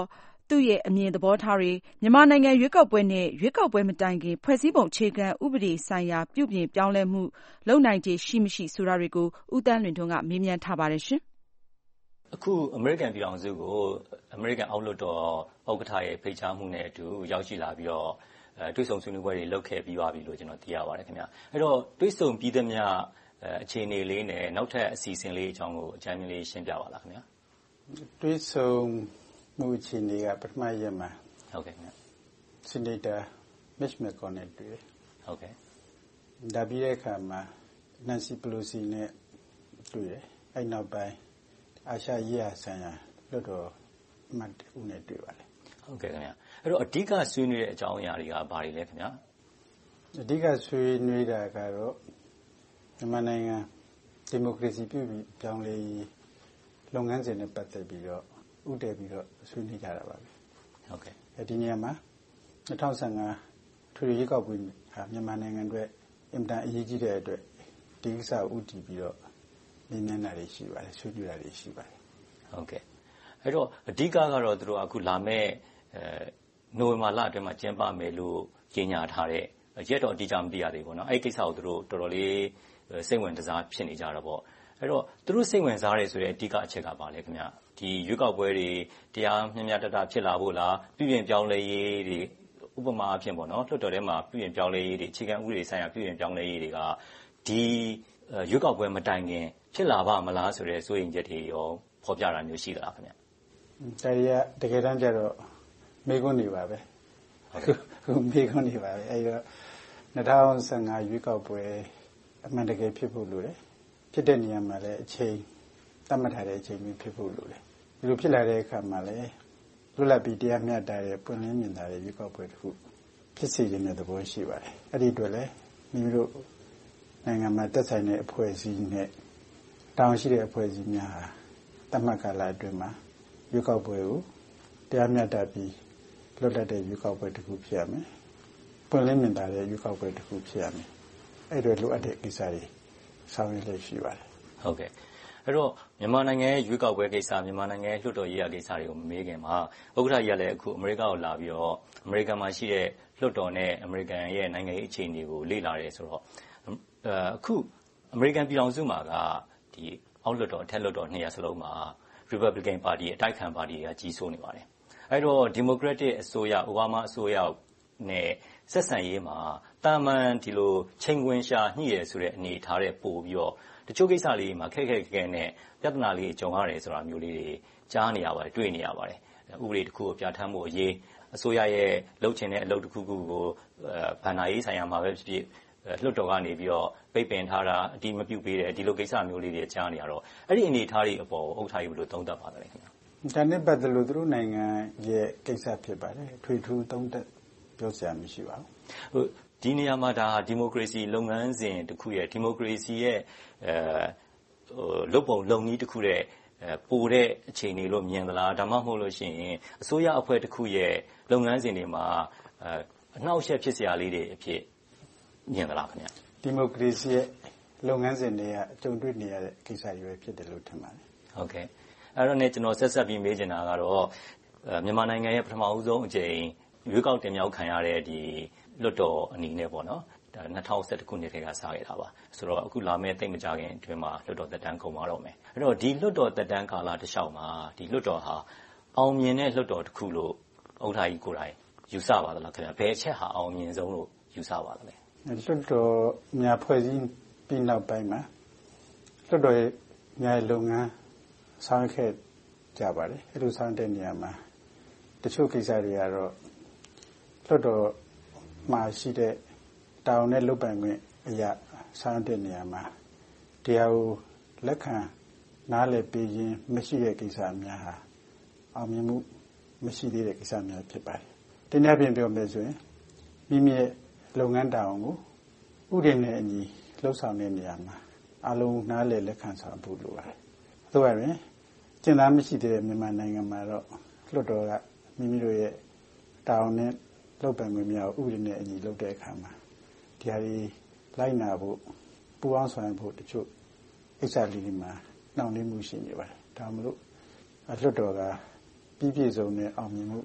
သူ့ရဲ့အမြင်သဘောထားတွေမြန်မာနိုင်ငံရွေးကောက်ပွဲနဲ့ရွေးကောက်ပွဲမတိုင်ခင်ဖွဲ့စည်းပုံအခြေခံဥပဒေဆိုင်ရာပြုပြင်ပြောင်းလဲမှုလုပ်နိုင်ခြေရှိမရှိဆိုတာတွေကိုဦးသန်းလွင်ထွန်းကမေးမြန်းထားပါတယ်ရှင်။အခုအမေရိကန်ပြည်ထောင်စုကိုအမေရိကန်အောက်လွှတ်တော်ဥက္ကဋ္ဌရဲ့ဖိတ်ကြားမှုနဲ့အတူရောက်ရှိလာပြီးတော့တွေ့ဆုံဆွေးနွေးပွဲတွေလုပ်ခဲ့ပြီးသွားပြီလို့ကျွန်တော်သိရပါတယ်ခင်ဗျ။အဲ့တော့တွေ့ဆုံပြီးသမျှအခြေအနေလေးနဲ့နောက်ထပ်အစီအစဉ်လေးအကြောင်းကိုအကြမ်းမြင်လေးရှင်းပြပါလားခင်ဗျ။တွေ့ဆုံမှုအခြေအနေကပထမရက်မှာဟုတ်ကဲ့ခင်ဗျ။ Senator Mitch McConnell တွေ့ဟုတ်ကဲ့။ဒါပြီးတဲ့အခါမှာ Nancy Pelosi နဲ့တွေ့တယ်။အဲ့နောက်ပိုင်းအာရှရေးရာဆိုင်ရာလွှတ်တော်အမတ်ဦးနဲ့တွေ့ပါတယ်။ဟုတ်ကဲ့ခင်ဗျ။အဲ့တော့အဓိကဆွေးနွေးတဲ့အကြောင်းအရာတွေကဘာတွေလဲခင်ဗျာ။အဓိကဆွေးနွေးတာကတော့မြန်မာနိုင်ငံဒီမိုကရေစီပြုပြီးပြောင်းလဲရေးလုပ်ငန်းစဉ်နဲ့ပတ်သက်ပြီးတော့ဥတည်ပြီးတော့ဆွေးနွေးကြတာပါပဲဟုတ်ကဲ့အဲဒီနေရာမှာ၂၀၁၅ထွေထွေရွေးကောက်ပွဲဟာမြန်မာနိုင်ငံအတွက်အင်မတန်အရေးကြီးတဲ့အတွက်ဒီကိစ္စဥတည်ပြီးတော့နည်းနည်းနာတွေရှိပါတယ်ဆွေးနွေးတာတွေရှိပါတယ်ဟုတ်ကဲ့အဲ့တော့အဓိကကတော့သူတို့အခုလာမဲ့အဲနိုဝင်ဘာလအတွင်းမှာကျင်းပမယ်လို့ကြေညာထားတဲ့ရက်တော့အတိအကျမသိရသေးဘူးเนาะအဲ့ဒီကိစ္စကိုသူတို့တော်တော်လေးစိတ်ဝင်စားဖြစ်နေကြတာပေါ့အဲ့တော့သူတို့စိတ်ဝင်စားတယ်ဆိုတဲ့အဓိကအချက်ကပါလေခင်ဗျဒီရွေးကောက်ပွဲတွေတရားမျှမျှတတဖြစ်လာဖို့လားပြည်ပြင်ပြောင်းလဲရေးတွေဥပမာအဖြစ်ပေါ့နော်လွှတ်တော်ထဲမှာပြည်ပြင်ပြောင်းလဲရေးတွေအခြေခံဥပဒေဆိုင်ရာပြည်ပြင်ပြောင်းလဲရေးတွေကဒီရွေးကောက်ပွဲမတိုင်ခင်ဖြစ်လာပါမလားဆိုတဲ့စိုးရိမ်ချက်တွေရောဖော်ပြတာမျိုးရှိသလားခင်ဗျဒါရီကတကယ်တမ်းကျတော့မေးခွန်းနေပါပဲဟုတ်မေးခွန်းနေပါပဲအဲ့တော့၂၀၁၅ရွေးကောက်ပွဲအမှန်တကယ်ဖြစ်ဖို့လိုတယ်ဖြစ်တဲ့နေရာမှာလည်းအချိန်သတ်မှတ်ထားတဲ့အချိန်မျိုးဖြစ်ဖို့လိုတယ်ဒီလိုဖြစ်လာတဲ့အခါမှာလည်းလွတ်လပ်ပြီးတရားမျှတတဲ့ပွင့်လင်းမြင်သာတဲ့ရွေးကောက်ပွဲတစ်ခုဖြစ်စေခြင်းတဲ့သဘောရှိပါတယ်အဲ့ဒီအတွက်လည်းမိမိတို့နိုင်ငံမှာတက်ဆိုင်တဲ့အဖွဲ့အစည်းနဲ့တောင်းရှိတဲ့အဖွဲ့အစည်းများဟာသတ်မှတ်ကာလအတွင်းမှာရွေးကောက်ပွဲကိုတရားမျှတပြီးလွတ်လပ်တဲ့ရွေးကောက်ပွဲတစ်ခုဖြစ်ရမယ်ပွင့်လင်းမြင်သာတဲ့ရွေးကောက်ပွဲတစ်ခုဖြစ်ရမယ်အဲ့ဒီလိုအပ်တဲ့ကိစ္စတွေဆောင်ရွက်လက်ရှိပါတယ်ဟုတ်ကဲ့အဲ့တော့မြန်မာနိုင်ငံရဲ့ရွေးကောက်ပွဲကိစ္စမြန်မာနိုင်ငံရဲ့လွှတ်တော်ရေးရာကိစ္စတွေကိုမမေးခင်မှာဥက္ကဋ္ဌကြီးကလည်းအခုအမေရိကန်ကိုလာပြီးတော့အမေရိကန်မှာရှိတဲ့လွှတ်တော်နဲ့အမေရိကန်ရဲ့နိုင်ငံရေးအခြေအနေကိုလေ့လာတယ်ဆိုတော့အခုအမေရိကန်ပြည်ထောင်စုမှာကဒီအောက်လွှတ်တော်အထက်လွှတ်တော်နှစ်ရပ်စလုံးမှာ Republican Party အတိုက်ခံပါတီကကြီးစိုးနေပါတယ်အဲ့တော့ Democratic အစိုးရအိုဘားမားအစိုးရနဲ့ဆက်ဆံရေးမှာတာမန်ဒီလိုချိန်ခွင်ရှာညှိရဆိုတဲ့အနေထားတဲ့ပို့ပြီးတော့တချို့ကိစ္စလေးမှာခက်ခက်ခဲခဲနဲ့ပြဿနာလေးကြုံရတယ်ဆိုတာမျိုးလေးတွေကြားနေရပါတယ်တွေ့နေရပါတယ်ဥပဒေတစ်ခုကိုပြဋ္ဌာန်းမှုအရေးအစိုးရရဲ့လုပ်ချင်တဲ့အလုပ်တစ်ခုခုကိုဗန္ဒာရေးဆိုင်ရာမှာပဲဖြစ်ဖြစ်လွှတ်တော်ကနေပြီးတော့ပိတ်ပင်ထားတာအတိမပြုတ်ပေးတယ်ဒီလိုကိစ္စမျိုးလေးတွေကြားနေရတော့အဲ့ဒီအနေထားတွေအပေါ်ဥက္ကဋ္ဌကြီးဘယ်လိုသုံးသပ်ပါသလဲခင်ဗျာဒါနဲ့ပတ်သက်လို့သူတို့နိုင်ငံရဲ့ကိစ္စဖြစ်ပါတယ်ထွေထူးသုံးသပ်ပြောစရာမရှိပါဘူးဟုတ်ဒီနေရာမှာဒါဒီမိုကရေစီလုပ်ငန်းစဉ်တစ်ခုရဲ့ဒီမိုကရေစီရဲ့အဲဟိုလုပ်ပုံလုပ်နည်းတစ်ခုရဲ့ပိုတဲ့အခြေအနေလို့မြင်သလားဒါမှမဟုတ်လို့ရှိရင်အစိုးရအဖွဲ့တစ်ခုရဲ့လုပ်ငန်းစဉ်တွေမှာအနှောက်အယှက်ဖြစ်စရာလေးတွေအဖြစ်မြင်သလားခင်ဗျာဒီမိုကရေစီရဲ့လုပ်ငန်းစဉ်တွေကအကြုံတွေ့နေရတဲ့ကိစ္စတွေပဲဖြစ်တယ်လို့ထင်ပါတယ်ဟုတ်ကဲ့အဲ့တော့ねကျွန်တော်ဆက်ဆက်ပြီးမေးချင်တာကတော့မြန်မာနိုင်ငံရဲ့ပထမဦးဆုံးအကြိမ်ရွေးကောက်တင်မြှောက်ခံရတဲ့ဒီလွတ်တော်အနေနဲ့ပေါ့နော်ဒါ၂၀၁၁ခုနှစ်ထဲကစခဲ့တာပါဆိုတော့အခုလာမယ့်တိတ်မကြခင်အတွင်းမှာလွတ်တော်သက်တမ်းကုန်သွားတော့မယ်အဲ့တော့ဒီလွတ်တော်သက်တမ်းကာလတစ်လျှောက်မှာဒီလွတ်တော်ဟာအောင်မြင်တဲ့လွတ်တော်တစ်ခုလို့ဥက္ကဋ္ဌကြီးကိုယ်တိုင်ယူဆပါသလားခင်ဗျာဘယ်အချက်ဟာအောင်မြင်ဆုံးလို့ယူဆပါသလဲလွတ်တော်များဖွဲ့စည်းပြီးနောက်ပိုင်းမှာလွတ်တော်ရဲ့ညာလုပ်ငန်းဆောင်ရွက်ခဲ့ကြပါတယ်အဲ့လိုဆောင်တဲ့နေရာမှာတချို့ကိစ္စတွေကတော့လွတ်တော်မှာရှိတဲ့တောင်းနဲ့လုပ်ပိုင်ခွင့်အရာဆောင်တဲ့နေရာမှာတရားကိုလက်ခံနားလည်ပေးခြင်းမရှိတဲ့ကိစ္စများဟာအောင်မြင်မှုမရှိသေးတဲ့ကိစ္စများဖြစ်ပါတယ်။ဒီနေ့ပြင်ပြောမယ်ဆိုရင်မိမိရဲ့လုပ်ငန်းတောင်းကိုဥပဒေနဲ့အညီလှုပ်ဆောင်တဲ့နေရာမှာအလုံးနားလည်လက်ခံဆောင်ဖို့လိုပါတယ်။သို့ပါရင်ကျင့်သားမရှိတဲ့မြန်မာနိုင်ငံမှာတော့လွတ်တော်ကမိမိတို့ရဲ့တောင်းနဲ့လုပ်ပိုင်ခွင့်များဥပဒေနဲ့အညီလုပ်တဲ့အခါမှာဒီဟာတွေလိုက်နာဖို့ပူးပေါင်းဆောင်ဖို့တချို့ကိစ္စလေးတွေမှာနှောင့်နှေးမှုရှိနေပါတယ်ဒါမှမဟုတ်လွတ်တော်ကပြည်ပြည့်စုံတဲ့အောင်မြင်မှု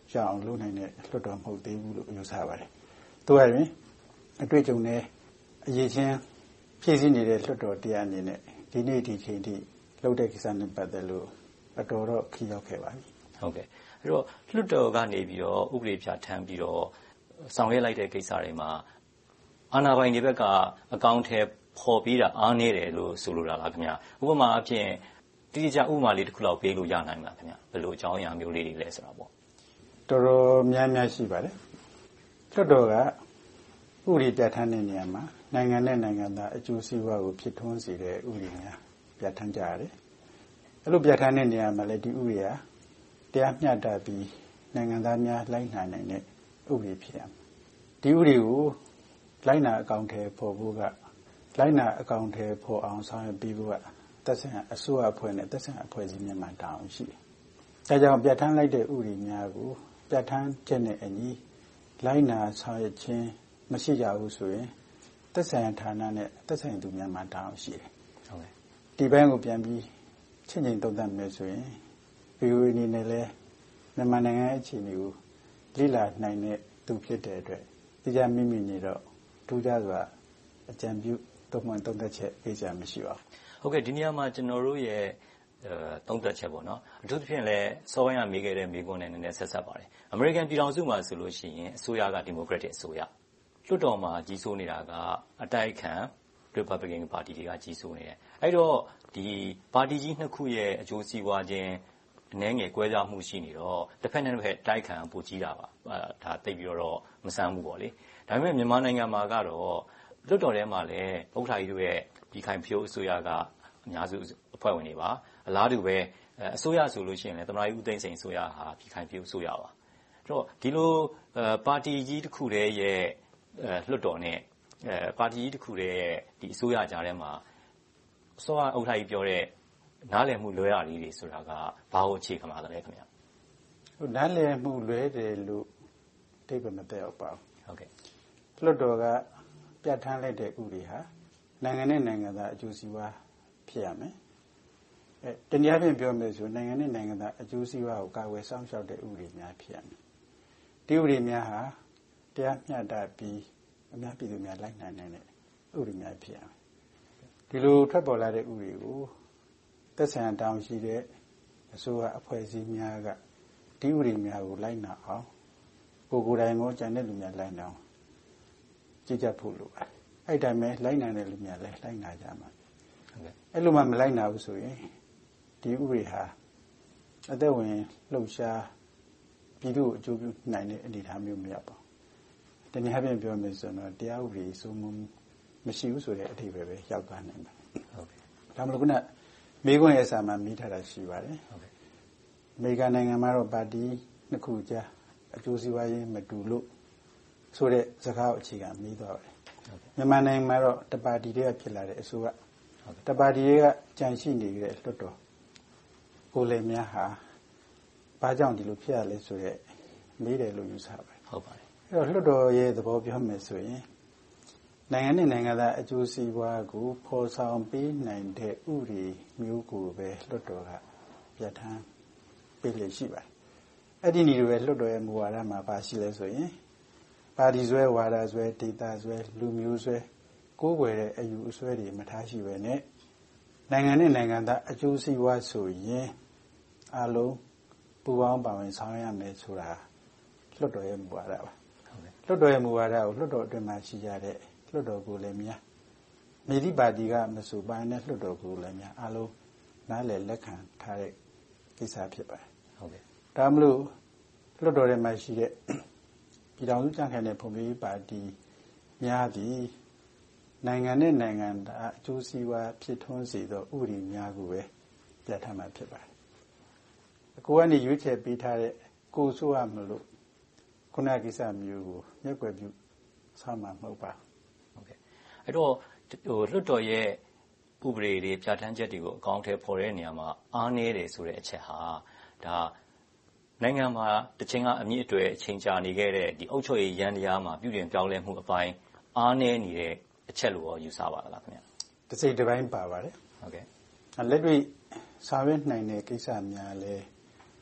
ရအောင်လုပ်နိုင်တဲ့လွှတ်တော်မဟုတ်သေးဘူးလို့ယူဆပါတယ်။တို့ရရင်အတွေ့အကြုံနဲ့အရေးချင်းဖြည့်ဆည်းနေတဲ့လွှတ်တော်တရားအနေနဲ့ဒီနေ့ဒီချိန်ထိလုပ်တဲ့ကိစ္စနဲ့ပတ်သက်လို့အတော်တော့ခီးရောက်ခဲ့ပါပြီ။ဟုတ်ကဲ့။အဲ့တော့လွှတ်တော်ကနေပြီးတော့ဥပဒေပြဋ္ဌာန်းပြီးတော့ဆောင်ရွက်လိုက်တဲ့ကိစ္စတွေမှာအာဏာပိုင်တွေဘက်ကအကောင့်ထဲပေါ်ပြီးတာအားနေတယ်လို့ဆိုလိုတာလားခင်ဗျ။ဥပမာအဖြစ်တိကျဥပမာလေးတစ်ခုလောက်ပေးလို့ရနိုင်မှာခင်ဗျ။ဘယ်လိုအကြောင်းအရာမျိုးလေးတွေလဲဆိုတာပေါ့။တော်တော်များများရှိပါတယ်။လွှတ်တော်ကဥပဒေပြဋ္ဌာန်းတဲ့နေရာမှာနိုင်ငံနဲ့နိုင်ငံသားအကျိုးစီးပွားကိုဖြစ်ထွန်းစေတဲ့ဥပဒေများပြဋ္ဌာန်းကြရတယ်။အဲ့လိုပြဋ္ဌာန်းတဲ့နေရာမှာလည်းဒီဥပဒေဟာတရားမျှတပြီးနိုင်ငံသားများလိုက်နိုင်နိုင်တဲ့ဥပဒေဖြစ်ရမယ်။ဒီဥပဒေကိုလိုက်နာအကောင့်ထဲပေါ်ဖို့ကလိုက်နာအကောင့်ထဲပေါ်အောင်ဆောင်ရွက်ပြီးဖို့ကသက်ဆိုင်ရာအစိုးရအဖွဲ့နဲ့သက်ဆိုင်ရာအဖွဲ့အစည်းများမှတာဝန်ရှိတယ်။ဒါကြောင့်ပြဋ္ဌာန်းလိုက်တဲ့ဥပဒေများကိုပြဋ္ဌာန်းချက်နဲ့အညီလိုက်နာဆောင်ရွက်ခြင်းမရှိကြဘူးဆိုရင်သက်ဆိုင်ရာဌာနနဲ့သက်ဆိုင်သူများမှတာဝန်ရှိတယ်။ဟုတ်ကဲ့။ဒီဘက်ကိုပြန်ပြီးချင်းချင်းသုံးသပ်မယ်ဆိုရင် ဗီအိုအေ အနေနဲ့လည်းမြန်မာနိုင်ငံအခြေအနေကိုလေ့လာနိုင်တဲ့သူဖြစ်တဲ့အတွက်တရားမိမိနေတော့ထူးခြားစွာအကြံပြုသုံးမှန်သုံးသက်ချက်ပေးကြမရှိပါဘူး။ဟုတ်ကဲ့ဒီနေရာမှာကျွန်တော်တို့ရဲ့သုံးသက်ချက်ပေါ့နော်အထူးသဖြင့်လည်းစောပိုင်းကမေးခဲ့တဲ့မေးခွန်းနဲ့နည်းနည်းဆက်ဆက်ပါတယ်။အမေရိကန်ပြည်ထောင်စုမှာဆိုလို့ရှိရင်အစိုးရကဒီမိုကရက်တစ်အစိုးရလွှတ်တော်မှာကြီးစိုးနေတာကအတိုက်အခံ Republican ပါတီတွေကကြီးစိုးနေတယ်။အဲ့တော့ဒီပါတီကြီးနှစ်ခုရဲ့အကျိုးစီးပွားခြင်းအနည်းငယ်ကွဲပြားမှုရှိနေတော့တစ်ဖက်နဲ့တစ်ဖက်တိုက်ခံပိုကြီးတာပါဒါသိပြီးတော့မဆန်းဘူးပေါ့လေဒါပေမဲ့မြန်မာနိုင်ငံမှာကတော့လွှတ်တော်ထဲမှာလည်းဥက္ကဋ္ဌကြီးတို့ရဲ့ဒီခိုင်ဖြိုးအစိုးရကအများစုအဖွဲ့ဝင်တွေပါအလားတူပဲအစိုးရဆိုလို့ရှိရင်လည်းသမ္မတကြီးဦးသိန်းစိန်အစိုးရဟာဒီခိုင်ဖြိုးအစိုးရပါအဲ့တော့ဒီလိုပါတီကြီးတစ်ခုတည်းရဲ့လွှတ်တော်နဲ့ပါတီကြီးတစ်ခုတည်းရဲ့ဒီအစိုးရကြားထဲမှာအစိုးရဥက္ကဋ္ဌကြီးပြောတဲ့နားလည်မှုလွဲရလေးတွေဆိုတာကဘာကိုအခြေခံပါသလဲခင်ဗျာဟိုနားလည်မှုလွဲတယ်လို့တိတ်ကမသက်ရောက်ပါဘူးဟုတ်ကဲ့လွှတ်တော်ကပြဋ္ဌာန်းလိုက်တဲ့ဥပဒေဟာနိုင်ငံနဲ့နိုင်ငံသားအကျိုးစီးပွားဖြစ်ရမယ်အဲတနည်းအားဖြင့်ပြောမယ်ဆိုနိုင်ငံနဲ့နိုင်ငံသားအကျိုးစီးပွားကိုကာကွယ်စောင့်ရှောက်တဲ့ဥပဒေများဖြစ်ရမယ်ဒီဥပဒေများဟာတရားမျှတပြီးအများပြည်သူများလိုက်နိုင်တဲ့ဥပဒေများဖြစ်ရမယ်ဒီလိုထွက်ပေါ်လာတဲ့ဥပဒေကိုသက်ဆိုင်ရာတောင်းရှိတဲ့အစိုးရအဖွဲ့အစည်းများကဒီဥပဒေများကိုလိုက်နာအောင်ကိုယ်ကိုယ်တိုင်ကိုကြံတဲ့လူများလိုက်နာအောင်ကြည့်ကြဖို့လိုပါတယ်အဲ့တိုင်းပဲလိုက်နာတဲ့လူများလည်းလိုက်နာကြမှာဟုတ်ကဲ့အဲ့လိုမှမလိုက်နာဘူးဆိုရင်ဒီဥပဒေဟာအသက်ဝင်လှုပ်ရှားပြည်သူ့အကျိုးပြုနိုင်တဲ့အနေအထားမျိုးမရောက်ပါဘူးတနည်းအားဖြင့်ပြောမယ်ဆိုတော့တရားဥပဒေစိုးမိုးမရှိဘူးဆိုတဲ့အဓိပ္ပာယ်ပဲရောက်သွားနိုင်ပါတယ်ဟုတ်ကဲ့ဒါမှမဟုတ်ခုနမေခွန်းရဲ့စာမှာမိထားတာရှိပါတယ်ဟုတ်ကဲ့အမေရိကန်နိုင်ငံမှာတော့ပါတီနှစ်ခုကြားအကျိုးစီးပွားရေးမတူလို့ဆိုတဲ့စကားကိုအခြေခံမိသွားပါတယ်ဟုတ်ကဲ့မြန်မာနိုင်ငံမှာတော့တပါတီတည်းဖြစ်လာတဲ့အစိုးရတပါတီတွေကကြံရှိနေတဲ့လွှတ်တော်ကိုယ်လည်းများဟာဘာကြောင့်ဒီလိုဖြစ်ရလဲဆိုတော့မေးတယ်လို့ယူဆပါတယ်ဟုတ်ပါတယ်အဲ့တော့လွှတ်တော်ရဲ့သဘောပြောမယ်ဆိုရင်နိုင်ငံနဲ့နိုင်ငံသားအကျိုးစီးပွားကိုဖော်ဆောင်ပေးနိုင်တဲ့ဥပဒေမျိုးကိုပဲလွှတ်တော်ကပြဋ္ဌာန်းပေးလို့ရှိပါတယ်။အဲ့ဒီနည်းလိုပဲလွှတ်တော်ရဲ့မူဝါဒမှာပါရှိလဲဆိုရင်ပါတီဆွဲဝါဒဆွဲဒေသဆွဲလူမျိုးဆွဲကိုးကွယ်တဲ့အယူအဆွဲတွေမထားရှိပဲနဲ့နိုင်ငံနဲ့နိုင်ငံသားအကျိုးစီးပွားဆိုရင်အလုံးပူးပေါင်းပါဝင်ဆောင်ရမယ်ဆိုတာလွှတ်တော်ရဲ့မူဝါဒပါ။ဟုတ်ကဲ့လွှတ်တော်ရဲ့မူဝါဒကိုလွှတ်တော်အတွင်းမှာရှိကြတဲ့လွှတ်တော်ကိုလည်းများမြေဒီပါတီကမဆိုပိုင်းနဲ့လွှတ်တော်ကိုလည်းများအလုံးနားလည်လက်ခံထားတဲ့ကိစ္စဖြစ်ပါတယ်ဟုတ်ကဲ့ဒါမှမဟုတ်လွှတ်တော်ထဲမှာရှိတဲ့ပြည်ထောင်စုကြံ့ခိုင်တဲ့ဖွံ့ဖြိုးရေးပါတီများသည်နိုင်ငံနဲ့နိုင်ငံသားအကျိုးစီးပွားဖြစ်ထွန်းစေသောဥပဒေများကိုပဲပြဋ္ဌာန်းမှာဖြစ်ပါတယ်အကိုကနေရွေးချယ်ပေးထားတဲ့ကိုဆိုရမလို့ခုနကိစ္စမျိုးကိုမျက်ကွယ်ပြုဆောင်မှာမဟုတ်ပါဟုတ်ကဲ့အဲ့တော့ဟိုလွှတ်တော်ရဲ့ဥပဒေတွေပြဋ္ဌာန်းချက်တွေကိုအကောင့်ထဲပေါ်တဲ့နေရာမှာအားနည်းတယ်ဆိုတဲ့အချက်ဟာဒါနိုင်ငံမှာတစ်ချိန်ကအမြင့်အတွေ့အချိန်ကြာနေခဲ့တဲ့ဒီအုပ်ချုပ်ရေးရန်တရားမှာပြုပြင်ပြောင်းလဲမှုအပိုင်းအားနည်းနေတဲ့အချက်လို့ယူဆပါသလားခင်ဗျ။တစ်စိတ်တစ်ပိုင်းပါပါတယ်ဟုတ်ကဲ့လက်တွေ့ဆောင်ရွက်နိုင်တဲ့ကိစ္စများလဲအ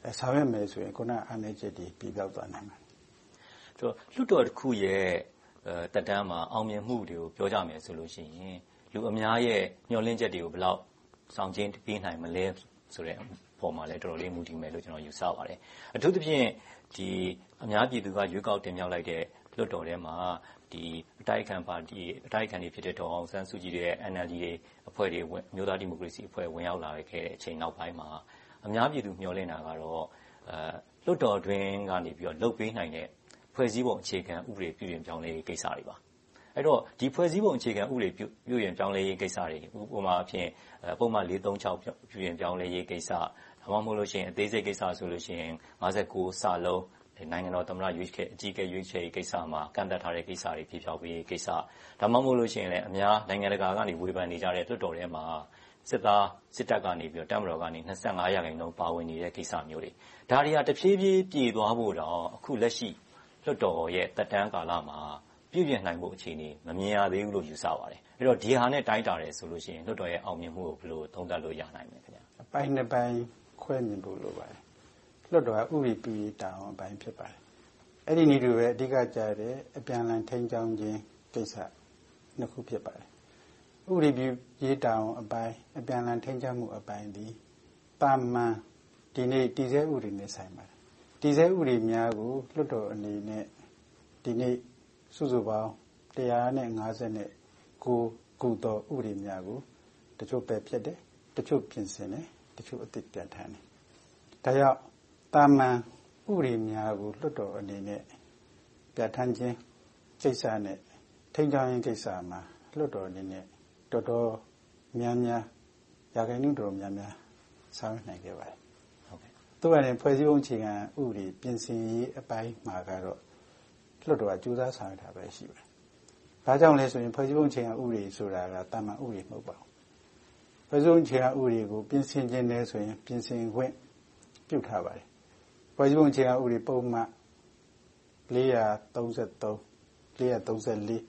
ဆောင်ရွက်မယ်ဆိုရင်ခုနအားနည်းချက်တွေပြပြောက်သွားနိုင်ပါတယ်။ဆိုတော့လွှတ်တော်တစ်ခုရဲ့တက်တန်းမှာအောင်မြင်မှုတွေကိုပြောကြမယ်ဆိုလို့ရှိရင်လူအများရဲ့မျှော်လင့်ချက်တွေကိုဘယ်လောက်ဆောင်ကျဉ်ပေးနိုင်မလဲဆိုတဲ့ပေါ်မှာလည်းတော်တော်လေးမူတည်မယ်လို့ကျွန်တော်ယူဆပါတယ်။အထူးသဖြင့်ဒီအများပြည်သူကရွေးကောက်တင်မြှောက်လိုက်တဲ့လွှတ်တော်ထဲမှာဒီအတိုက်အခံပါတီအတိုက်အခံတွေဖြစ်တဲ့ဒေါ်အောင်ဆန်းစုကြည်ရဲ့ N L D တွေအဖွဲ့တွေမျိုးသားဒီမိုကရေစီအဖွဲ့ဝင်ရောက်လာခဲ့တဲ့အချိန်နောက်ပိုင်းမှာအများပြည်သူမျှော်လင့်တာကတော့အဲလွှတ်တော်တွင်းကနေပြီးတော့လှုပ်ပေးနိုင်တဲ့ဖွဲ့စည်းပုံအခြေခံဥပဒေပြုပြင်ပြောင်းလဲရေးကိစ္စတွေပါအဲ့တော့ဒီဖွဲ့စည်းပုံအခြေခံဥပဒေပြုပြင်ပြောင်းလဲရေးကိစ္စတွေဥပမာအဖြစ်ပုံမှန်၄၃၆ပြုပြင်ပြောင်းလဲရေးကိစ္စဒါမှမဟုတ်လို့ရှိရင်အသေးစိတ်ကိစ္စဆိုလို့ရှိရင်၅၉စလုံးနိုင်ငံတော်သမ္မတရွေးချယ်အကြီးအကဲရွေးချယ်ရေးကိစ္စမှာကန့်သတ်ထားတဲ့ကိစ္စတွေဖြေဖျော်ပေးရေးကိစ္စဒါမှမဟုတ်လို့ရှိရင်လည်းအများနိုင်ငံတကာကနေဝေဖန်နေကြတဲ့လွှတ်တော်ထဲမှာစစ်သားစစ်တပ်ကနေပြီးတော့တပ်မတော်ကနေ၂၅ရာခိုင်နှုန်းပါဝင်နေတဲ့ကိစ္စမျိုးတွေဒါတွေကတဖြည်းဖြည်းပြည်သွားဖို့တော့အခုလက်ရှိလွှတ်တော်ရဲ့တက်တန်းကာလမှာပြည့်ပြည့်နိုင်ဖို့အခြေအနေမမြင်ရသေးဘူးလို့ယူဆပါတယ်အဲ့တော့ဒီဟာနဲ့တိုင်းတာတယ်ဆိုလို့ရှိရင်လွှတ်တော်ရဲ့အောင်မြင်မှုကိုဘယ်လိုသုံးသပ်လို့ရနိုင်မလဲခင်ဗျာအပိုင်းနှစ်ပိုင်းခွဲမြင်ဖို့လိုပါတယ်လွှတ်တော်ကဥပဒေပြုရေးတာဝန်အပိုင်းဖြစ်ပါတယ်အဲ့ဒီနည်းတူပဲအဓိကကြတဲ့အပြန်အလှန်ထိန်းကျောင်းခြင်းကိစ္စနှစ်ခုဖြစ်ပါတယ်ဥပဒေပြုရေးတာဝန်အပိုင်းအပြန်အလှန်ထိန်းကျောင်းမှုအပိုင်းဒီတာမန်ဒီနေ့တည်ဆဲဥပဒေနဲ့ဆိုင်ပါတယ်တည်ဆဲဥပဒေများကိုလွှတ်တော်အနေနဲ့ဒီနေ့စုစုပေါင်း၁၅၉ခုသောဥပဒေများကိုတချို့ပယ်ဖျက်တယ်တချို့ပြင်ဆင်တယ်တချို့အသစ်ပြဋ္ဌာန်းတယ်ဒါကြောင့်တာမန်ဥပဒေများကိုလွှတ်တော်အနေနဲ့ပြဋ္ဌာန်းခြင်းကိစ္စနဲ့ထိန်းကျောင်းရေးကိစ္စမှာလွှတ်တော်အနေနဲ့တော်တော်များများရာခိုင်နှုန်းတော်များများဆောင်ရွက်နိုင်ခဲ့ပါတယ်ဟုတ်ကဲ့သူကလည်းဖွဲ့စည်းပုံအခြေခံဥပဒေပြင်ဆင်ရေးအပိုင်းမှာကတော့လွှတ်တော်ကကြိုးစားဆောင်ရွက်တာပဲရှိပါတယ်။ဘာကြောင့်လဲဆိုရင်ဖွဲ့စည်းပုံအခြေခံဥပဒေဆိုတာကတာမန်ဥပဒေမဟုတ်ပါဘူး။ဖွဲ့စည်းပုံအခြေခံဥပဒေကိုပြင်ဆင်ခြင်းလဲဆိုရင်ပြင်ဆင်ခွင့်ပြုထားပါတယ်။ဖွဲ့စည်းပုံအခြေခံဥပဒေပုံမှန်၄၃၃ ၄၃၄ ၄၃၅ ၄၃၆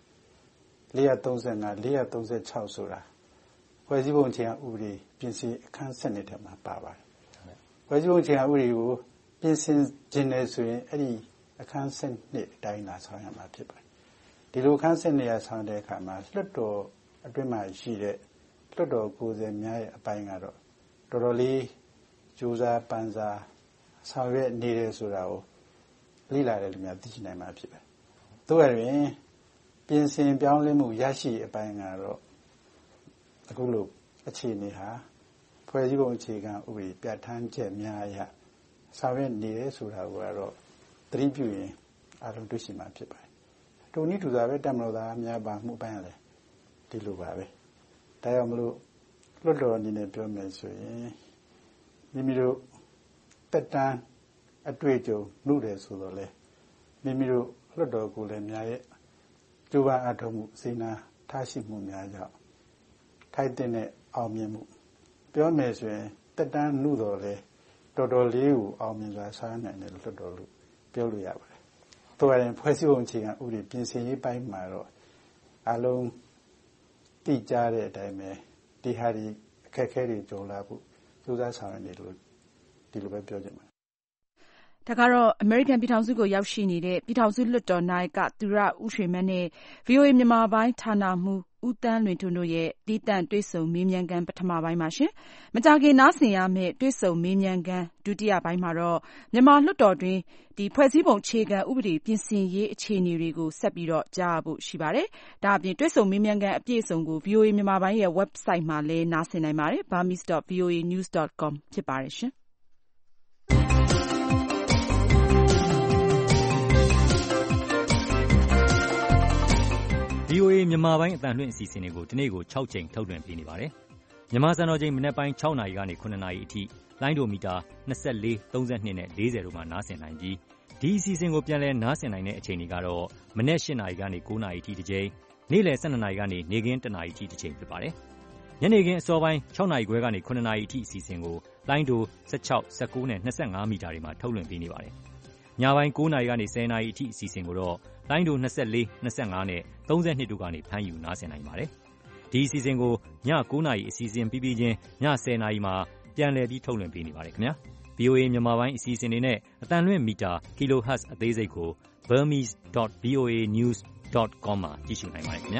ဆိုတာဖွဲ့စည်းပုံအခြေခံဥပဒေပြင်ဆင်အခန်း၁၂ထဲမှာပါပါတယ်။ဖွဲ့စည်းပုံအခြေခံဥပဒေကိုပြင်ဆင်ခြင်းလဲဆိုရင်အဲ့ဒီအခန်း၁၂အတိုင်းလာဆောင်ရမှာဖြစ်ပါတယ်ဒီလိုအခန်း၁၂ရဆောင်တဲ့အခါမှာလွှတ်တော်အတွင်းမှာရှိတဲ့လွှတ်တော်ကိုယ်စားများရဲ့အပိုင်းကတော့တော်တော်လေးကြိုးစားပန်းစားဆောင်ရွက်နေတယ်ဆိုတာကိုလေ့လာတဲ့လူများသိရှိနိုင်မှာဖြစ်ပါတယ်သို့ရရင်ပြင်ဆင်ပြောင်းလဲမှုရရှိအပိုင်းကတော့အခုလိုအခြေအနေဟာဖွဲ့စည်းပုံအခြေခံဥပဒေပြဋ္ဌာန်းချက်များအရဆောင်ရွက်နေတယ်ဆိုတာကိုကတော့သတိပြုရင်အားလုံးတွေ့ရှိမှာဖြစ်ပါတယ်။တူနည်းတူစွာပဲတပ်မတော်သားများပါမှုပိုင်းလည်းဒီလိုပါပဲ။ဒါကြောင့်မလို့လွတ်တော်အနေနဲ့ပြောမယ်ဆိုရင်မိမိတို့တက်တန်းအတွေ့အကြုံနှုတ်တယ်ဆိုတော့လေမိမိတို့လွတ်တော်ကိုလည်းများရဲ့ကြိုးပမ်းအထောက်မှုစေနာထားရှိမှုများကြောင့်ထိုက်တဲ့အောင်မြင်မှုပြောမယ်ဆိုရင်တက်တန်းနှုတ်တော်လေတော်တော်လေးကိုအောင်မြင်စွာဆောင်နိုင်တယ်လွတ်တော်လို့ပြောလို့ရပါတယ်။သို့ရင်ဖွဲ့စည်းပုံအခြေခံဥပဒေပြင်ဆင်ရေးပိုင်းမှာတော့အလုံးတိကျတဲ့အတိုင်းပဲဒီဟာဒီအခက်အခဲတွေကြုံလာဖို့ကြိုးစားဆောင်ရွက်နေလို့ဒီလိုပဲပြောချင်ပါတယ်။ဒါကတော့အမေရိကန်ပြည်ထောင်စုကိုရောက်ရှိနေတဲ့ပြည်ထောင်စုလွှတ်တော်နာယကသူရဦးရွှေမန်းနဲ့ ဗွီအိုအေ မြန်မာပိုင်းဌာနမှူးဦးသန်းလွင်ထွန်းတို့ရဲ့သီးသန့်တွေ့ဆုံမေးမြန်းခန်းပထမပိုင်းပါရှင်။မကြာခင်နားဆင်ရမယ့်တွေ့ဆုံမေးမြန်းခန်းဒုတိယပိုင်းမှာတော့မြန်မာလွှတ်တော်တွင်ဒီဖွဲ့စည်းပုံအခြေခံဥပဒေပြင်ဆင်ရေးအခြေအနေတွေကိုဆက်ပြီးတော့ကြားဖို့ရှိပါတယ်။ဒါအပြင်တွေ့ဆုံမေးမြန်းခန်းအပြည့်အစုံကို ဗွီအိုအေ မြန်မာပိုင်းရဲ့ website မှာလည်းနားဆင်နိုင်ပါတယ်။ burmese dot v o a news dot com ဖြစ်ပါတယ်ရှင်။ဗွီအိုအေ မြန်မာပိုင်းအသံလွှင့်အစီအစဉ်တွေကိုဒီနေ့ကို၆ကြိမ်ထုတ်လွှင့်ပေးနေပါတယ်။မြန်မာစံတော်ချိန်မနက်ပိုင်း၆နာရီကနေ၇နာရီအထိလိုင်းဒိုမီတာ၂၄၊၃၂နဲ့၄၀တို့မှာနားဆင်နိုင်ပြီးဒီအစီအစဉ်ကိုပြန်လည်နားဆင်နိုင်တဲ့အချိန်တွေကတော့မနက်၈နာရီကနေ၉နာရီအထိတစ်ကြိမ်နေ့လယ်၁၂နာရီကနေနေ့ခင်း၁နာရီအထိတစ်ကြိမ်ဖြစ်ပါတယ်။ညနေခင်းအစောပိုင်း၆နာရီခွဲကနေ၇နာရီအထိအစီအစဉ်ကိုလိုင်းဒို၁၆၊၁၉နဲ့၂၅မီတာတွေမှာထုတ်လွှင့်ပေးနေပါတယ်။ညပိုင်း၉နာရီကနေ၁၀နာရီအထိအစီအစဉ်ကိုတော့လိုင်းဒို၂၄၊၂၅နဲ့၃၂တို့ကနေဖမ်းယူနားဆင်နိုင်ပါတယ်။ဒီအစီအစဉ်ကိုည၉နာရီအစီအစဉ်ပြီးပြီးချင်းည၁၀နာရီမှာပြန်လည်ပြီးထုတ်လွှင့်ပေးနေပါတယ်ခင်ဗျာ။ဗွီအိုအေ မြန်မာပိုင်းအစီအစဉ်တွေနဲ့အသံလွှင့်မီတာ kilohertz အသေးစိတ်ကို burmese dot v o a news dot com မှာကြည့်ရှုနိုင်ပါတယ်ခင်ဗျာ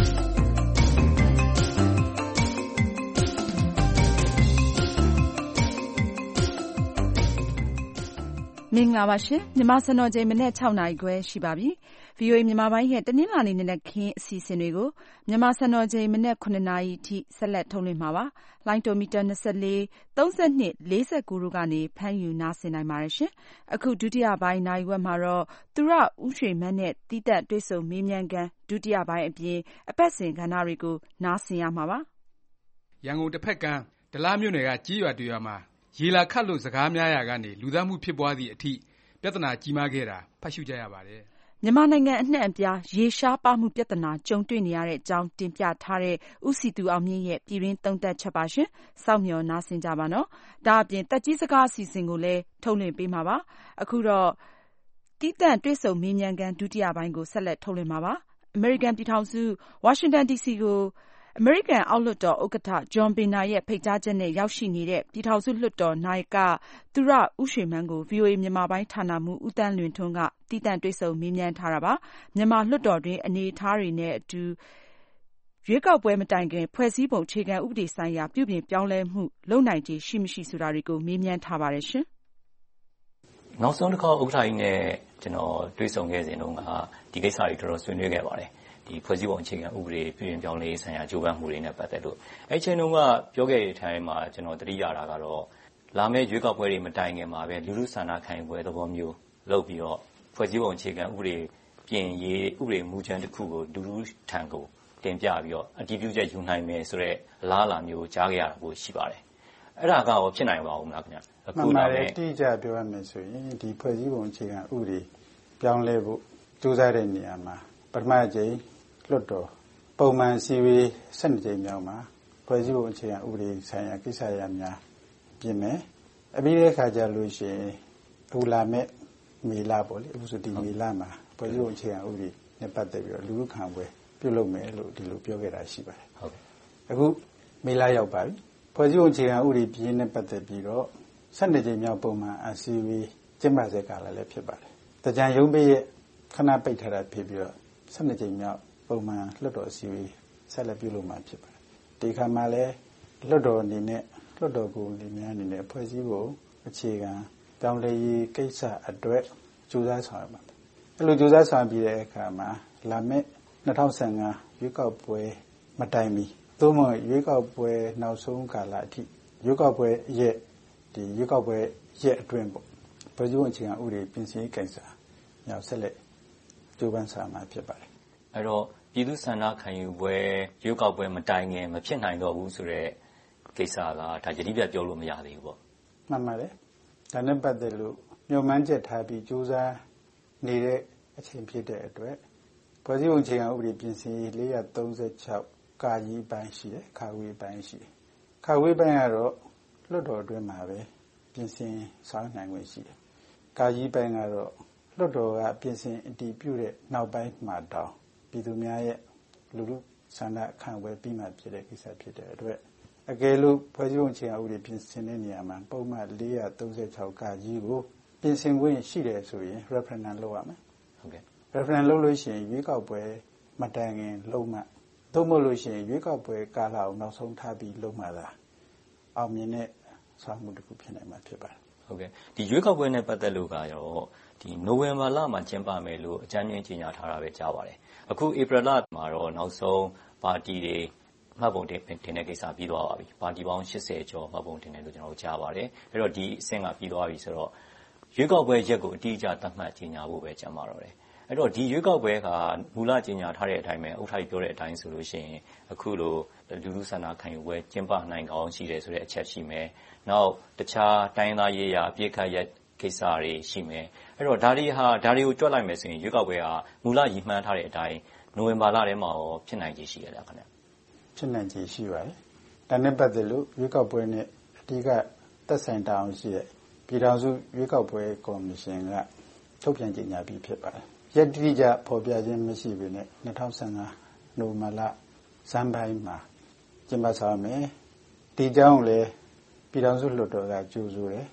မင်္ဂလာပါရှင်မြန်မာစံတော်ချိန်မနေ့၆နာရီခွဲရှိပါပြီ ဗွီအိုအေ မြန်မာပိုင်းရဲ့တနင်္လာနေ့နံနက်ခင်းအစီအစဉ်တွေကိုမြန်မာစံတော်ချိန်မနေ့ခုနှစ်နာရီအထိဆက်လက်ထုတ်လွှင့်မှာပါလိုင်းတိုမီတာ၂၄ ၃၂ ၄၉တို့ကနေဖမ်းယူနားဆင်နိုင်ပါတယ်ရှင်အခုဒုတိယပိုင်းနာရီဝက်မှာတော့သူရဦးရွှေမန်းနဲ့တီးသက်တွေ့ဆုံမေးမြန်းခန်းဒုတိယပိုင်းအပြင်အပတ်စဉ်ကဏ္ဍတွေကိုနားဆင်ရမှာပါရန်ကုန်တစ်ဖက်ကမ်းဒလမြို့နယ်ကကြီးရွာတွေရွာမှာရေလာခတ်လို့စကားများရာကနေလူသတ်မှုဖြစ်ပွားသည့်အထိပြဿနာကြီးမားခဲ့တာဖတ်ရှုကြရပါတယ်မြန်မာနိုင်ငံအနှံ့အပြားရေရှားပါမှုပြဿနာကြုံတွေ့နေရတဲ့အကြောင်းတင်ပြထားတဲ့ဦးစီသူအောင်မြင့်ရဲ့ပြည်တွင်းသုံးသပ်ချက်ပါရှင်စောင့်မျှော်နားဆင်ကြပါနော်ဒါအပြင်တက်ကြီးစကားအစီအစဉ်ကိုလည်းထုတ်လွှင့်ပေးမှာပါအခုတော့တီးတန့်တွေ့ဆုံမေးမြန်းခန်းဒုတိယပိုင်းကိုဆက်လက်ထုတ်လွှင့်မှာပါအမေရိကန်ပြည်ထောင်စုဝါရှင်တန်ဒီစီကိုအမေရိကန်အောက်လွှတ်တော်ဥက္ကဋ္ဌဂျွန်ဘင်နာရဲ့ဖိတ်ကြားချက်နဲ့ရောက်ရှိနေတဲ့ပြည်ထောင်စုလွှတ်တော်နာယကသူရဦးရွှေမန်းကို ဗွီအိုအေ မြန်မာပိုင်းဌာနမှူးဦးသန်းလွင်ထွန်းကတည်တံ့တွေ့ဆုံမေးမြန်းထားတာပါမြန်မာလွှတ်တော်တွင်အနေအထားတွေနဲ့အတူရွေးကောက်ပွဲမတိုင်ခင်ဖွဲ့စည်းပုံအခြေခံဥပဒေဆိုင်ရာပြုပြင်ပြောင်းလဲမှုလုပ်နိုင်ခြေရှိမရှိဆိုတာတွေကိုမေးမြန်းထားပါတယ်ရှင်နောက်ဆုံးတစ်ခါဥက္ကဋ္ဌကြီးနဲ့ကျွန်တော်တွေ့ဆုံခဲ့စဉ်တုန်းကဒီကိစ္စတွေတော်တော်ဆွေးနွေးခဲ့ပါတယ်ဒီဖွဲ့စည်းပုံအခြေခံဥပဒေပြည်ပြင်ပြောင်းလဲရေးဆိုင်ရာကြိုးပမ်းမှုတွေနဲ့ပတ်သက်လို့အဲ့ချိန်တုန်းကပြောခဲ့တဲ့အထိုင်မှာကျွန်တော်သတိရတာကတော့လာမယ့်ရွေးကောက်ပွဲတွေမတိုင်ခင်မှာပဲလူလူဆန္ဒခံယူပွဲသဘောမျိုးလုပ်ပြီးတော့ဖွဲ့စည်းပုံအခြေခံဥပဒေပြင်ရေးဥပဒေမူကြမ်းတစ်ခုကိုလူလူထံကိုတင်ပြပြီးတော့အတည်ပြုချက်ယူနိုင်မယ်ဆိုတော့လားလာမျိုးကြားခဲ့ရတာကိုရှိပါတယ်အဲ့ဒါကရောဖြစ်နိုင်ပါဦးမလားခင်ဗျအခုနောက်လည်းတိကျပြောရမယ်ဆိုရင်ဒီဖွဲ့စည်းပုံအခြေခံဥပဒေပြောင်းလဲဖို့ကြိုးစားတဲ့နေရာမှာပထမအကြိမ်လွှတ်တော်ပုံမှန်စီဝေး၁၂ကြိမ်မြောက်မှာဖွဲ့စည်းပုံအခြေခံဥပဒေဆိုင်ရာကိစ္စရပ်များပြင်မယ်အပြီးတဲ့အခါကျလို့ရှိရင်အခုလာမဲ့မေလပေါ့လေအခုဆိုဒီမေလမှာဖွဲ့စည်းပုံအခြေခံဥပဒေနဲ့ပတ်သက်ပြီးတော့လူလူခံပွဲပြုလုပ်မယ်လို့ဒီလိုပြောခဲ့တာရှိပါတယ်ဟုတ်ကဲ့အခုမေလရောက်ပါပြီဖွဲ့စည်းပုံအခြေခံဥပဒေပြင်နဲ့ပတ်သက်ပြီးတော့၁၂ကြိမ်မြောက်ပုံမှန်အစည်းအဝေးကျင်းပစေကာလလည်းဖြစ်ပါတယ်တကြံရုံးပိရဲ့ခဏပိတ်ထားတာဖြစ်ပြီးတော့၁၂ကြိမ်မြောက်ပုံမှန်လွှတ်တော်အစည်းအဝေးဆက်လက်ပြုလုပ်မှာဖြစ်ပါတယ်ဒီခါမှာလည်းလွှတ်တော်အနေနဲ့လွှတ်တော်ကိုယ်စားလှယ်များအနေနဲ့ဖွဲ့စည်းပုံအခြေခံပြောင်းလဲရေးကိစ္စအတွက်ကြိုးစားဆောင်ရွက်ပါမယ်အဲ့လိုကြိုးစားဆောင်ပြီးတဲ့အခါမှာလာမယ့်၂၀၁၅ရွေးကောက်ပွဲမတိုင်မီသို့မဟုတ်ရွေးကောက်ပွဲနောက်ဆုံးကာလအထိရွေးကောက်ပွဲရဲ့ဒီရွေးကောက်ပွဲရဲ့အတွင်းပေါ့ဖွဲ့စည်းပုံအခြေခံဥပဒေပြင်ဆင်ရေးကိစ္စညောက်ဆက်လက်ကြိုးပမ်းဆောင်မှာဖြစ်ပါတယ်အဲ့တော့ပြည်သူ့ဆန္ဒခံယူပွဲရွေးကောက်ပွဲမတိုင်ခင်မဖြစ်နိုင်တော့ဘူးဆိုတော့ကိစ္စကဒါယတိပြတ်ပြောလို့မရသေးဘူးပေါ့မှန်ပါတယ်ဒါနဲ့ပတ်သက်လို့ညှို့မှန်းချက်ထားပြီးကြိုးစားနေတဲ့အချိန်ဖြစ်တဲ့အတွက်ဖွဲ့စည်းပုံအခြေခံဥပဒေပြင်ဆင်ရေး၄၃၆ကာကြီးပိုင်းရှိတယ်ခါဝေးပိုင်းရှိတယ်ခါဝေးပိုင်းကတော့လွှတ်တော်အတွင်းမှာပဲပြင်ဆင်ဆောင်နိုင်ခွင့်ရှိတယ်ကာကြီးပိုင်းကတော့လွှတ်တော်ကပြင်ဆင်အတည်ပြုတဲ့နောက်ပိုင်းမှာတောင်းပြည်သူများရဲ့လူလူဆန္ဒခံပွဲပြီးမှဖြစ်တဲ့ကိစ္စဖြစ်တဲ့အတွက်အကယ်လို့ဖွဲ့စည်းပုံအခြေခံဥပဒေပြင်ဆင်တဲ့နေရာမှာပုံမှန်၄၃၆ကာကြီးကိုပြင်ဆင်ခွင့်ရှိတယ်ဆိုရင် referendum လုပ်ရမယ်ဟုတ်ကဲ့ referendum လုပ်လို့ရှိရင်ရွေးကောက်ပွဲမတိုင်ခင်လုပ်မှသို့မဟုတ်လို့ရှိရင်ရွေးကောက်ပွဲကာလအောင်နောက်ဆုံးထားပြီးလုပ်မှသာအောင်မြင်တဲ့ဆောင်မှုတစ်ခုဖြစ်နိုင်မှာဖြစ်ပါတယ်ဟုတ်ကဲ့ဒီရွေးကောက်ပွဲနဲ့ပတ်သက်လို့ကရောဒီနိုဝင်ဘာလမှာကျင်းပမယ်လို့အကြမ်းမြင်ကြေညာထားတာပဲကြားပါတယ်အခုဧပြီလမှာတော့နောက်ဆုံးပါတီတွေမှတ်ပုံတင်တင်တဲ့ကိစ္စပြီးသွားပါပြီပါတီပေါင်း၈၀ကျော်မှတ်ပုံတင်တယ်လို့ကျွန်တော်တို့ကြားပါတယ်အဲ့တော့ဒီအဆင့်ကပြီးသွားပြီဆိုတော့ရွေးကောက်ပွဲရက်ကိုအတိအကျသတ်မှတ်ကြေညာဖို့ပဲကြံပါတော့တယ်အဲ့တော့ဒီရွေးကောက်ပွဲကမူလကြေညာထားတဲ့အတိုင်းပဲဥထိုက်ပြောတဲ့အတိုင်းဆိုလို့ရှိရင်အခုလိုလူလူဆန္ဒခံယူပွဲကျင်းပနိုင်ကောင်းရှိတယ်ဆိုတဲ့အချက်ရှိမယ်နောက်တခြားတိုင်းသားရေးရာအပြည့်ခတ်ရက်ကိစ္စတွေရှိမယ်အဲ့တော့ဒါတွေဟာဒါတွေကိုကြွက်လိုက်မယ်ဆိုရင်ရွေးကောက်ပွဲကမူလရည်မှန်းထားတဲ့အတိုင်းနိုဝင်ဘာလထဲမှာရောဖြစ်နိုင်ခြေရှိရလားခင်ဗျဖြစ်နိုင်ခြေရှိပါတယ်ဒါနဲ့ပတ်သက်လို့ရွေးကောက်ပွဲနဲ့အဓိကသက်ဆိုင်တာအောင်ရှိတဲ့ပြည်ထောင်စုရွေးကောက်ပွဲကော်မရှင်ကထုတ်ပြန်ကြေညာပြီးဖြစ်ပါတယ်ရက်တိကျဖော်ပြခြင်းမရှိဘဲနဲ့၂၀၁၅နိုဝင်ဘာလဇန်ပိုင်းမှာကျင်းပဆောင်မယ်ဒီကြောင့်လည်းပြည်ထောင်စုလွှတ်တော်ကကြိုးဆိုတယ်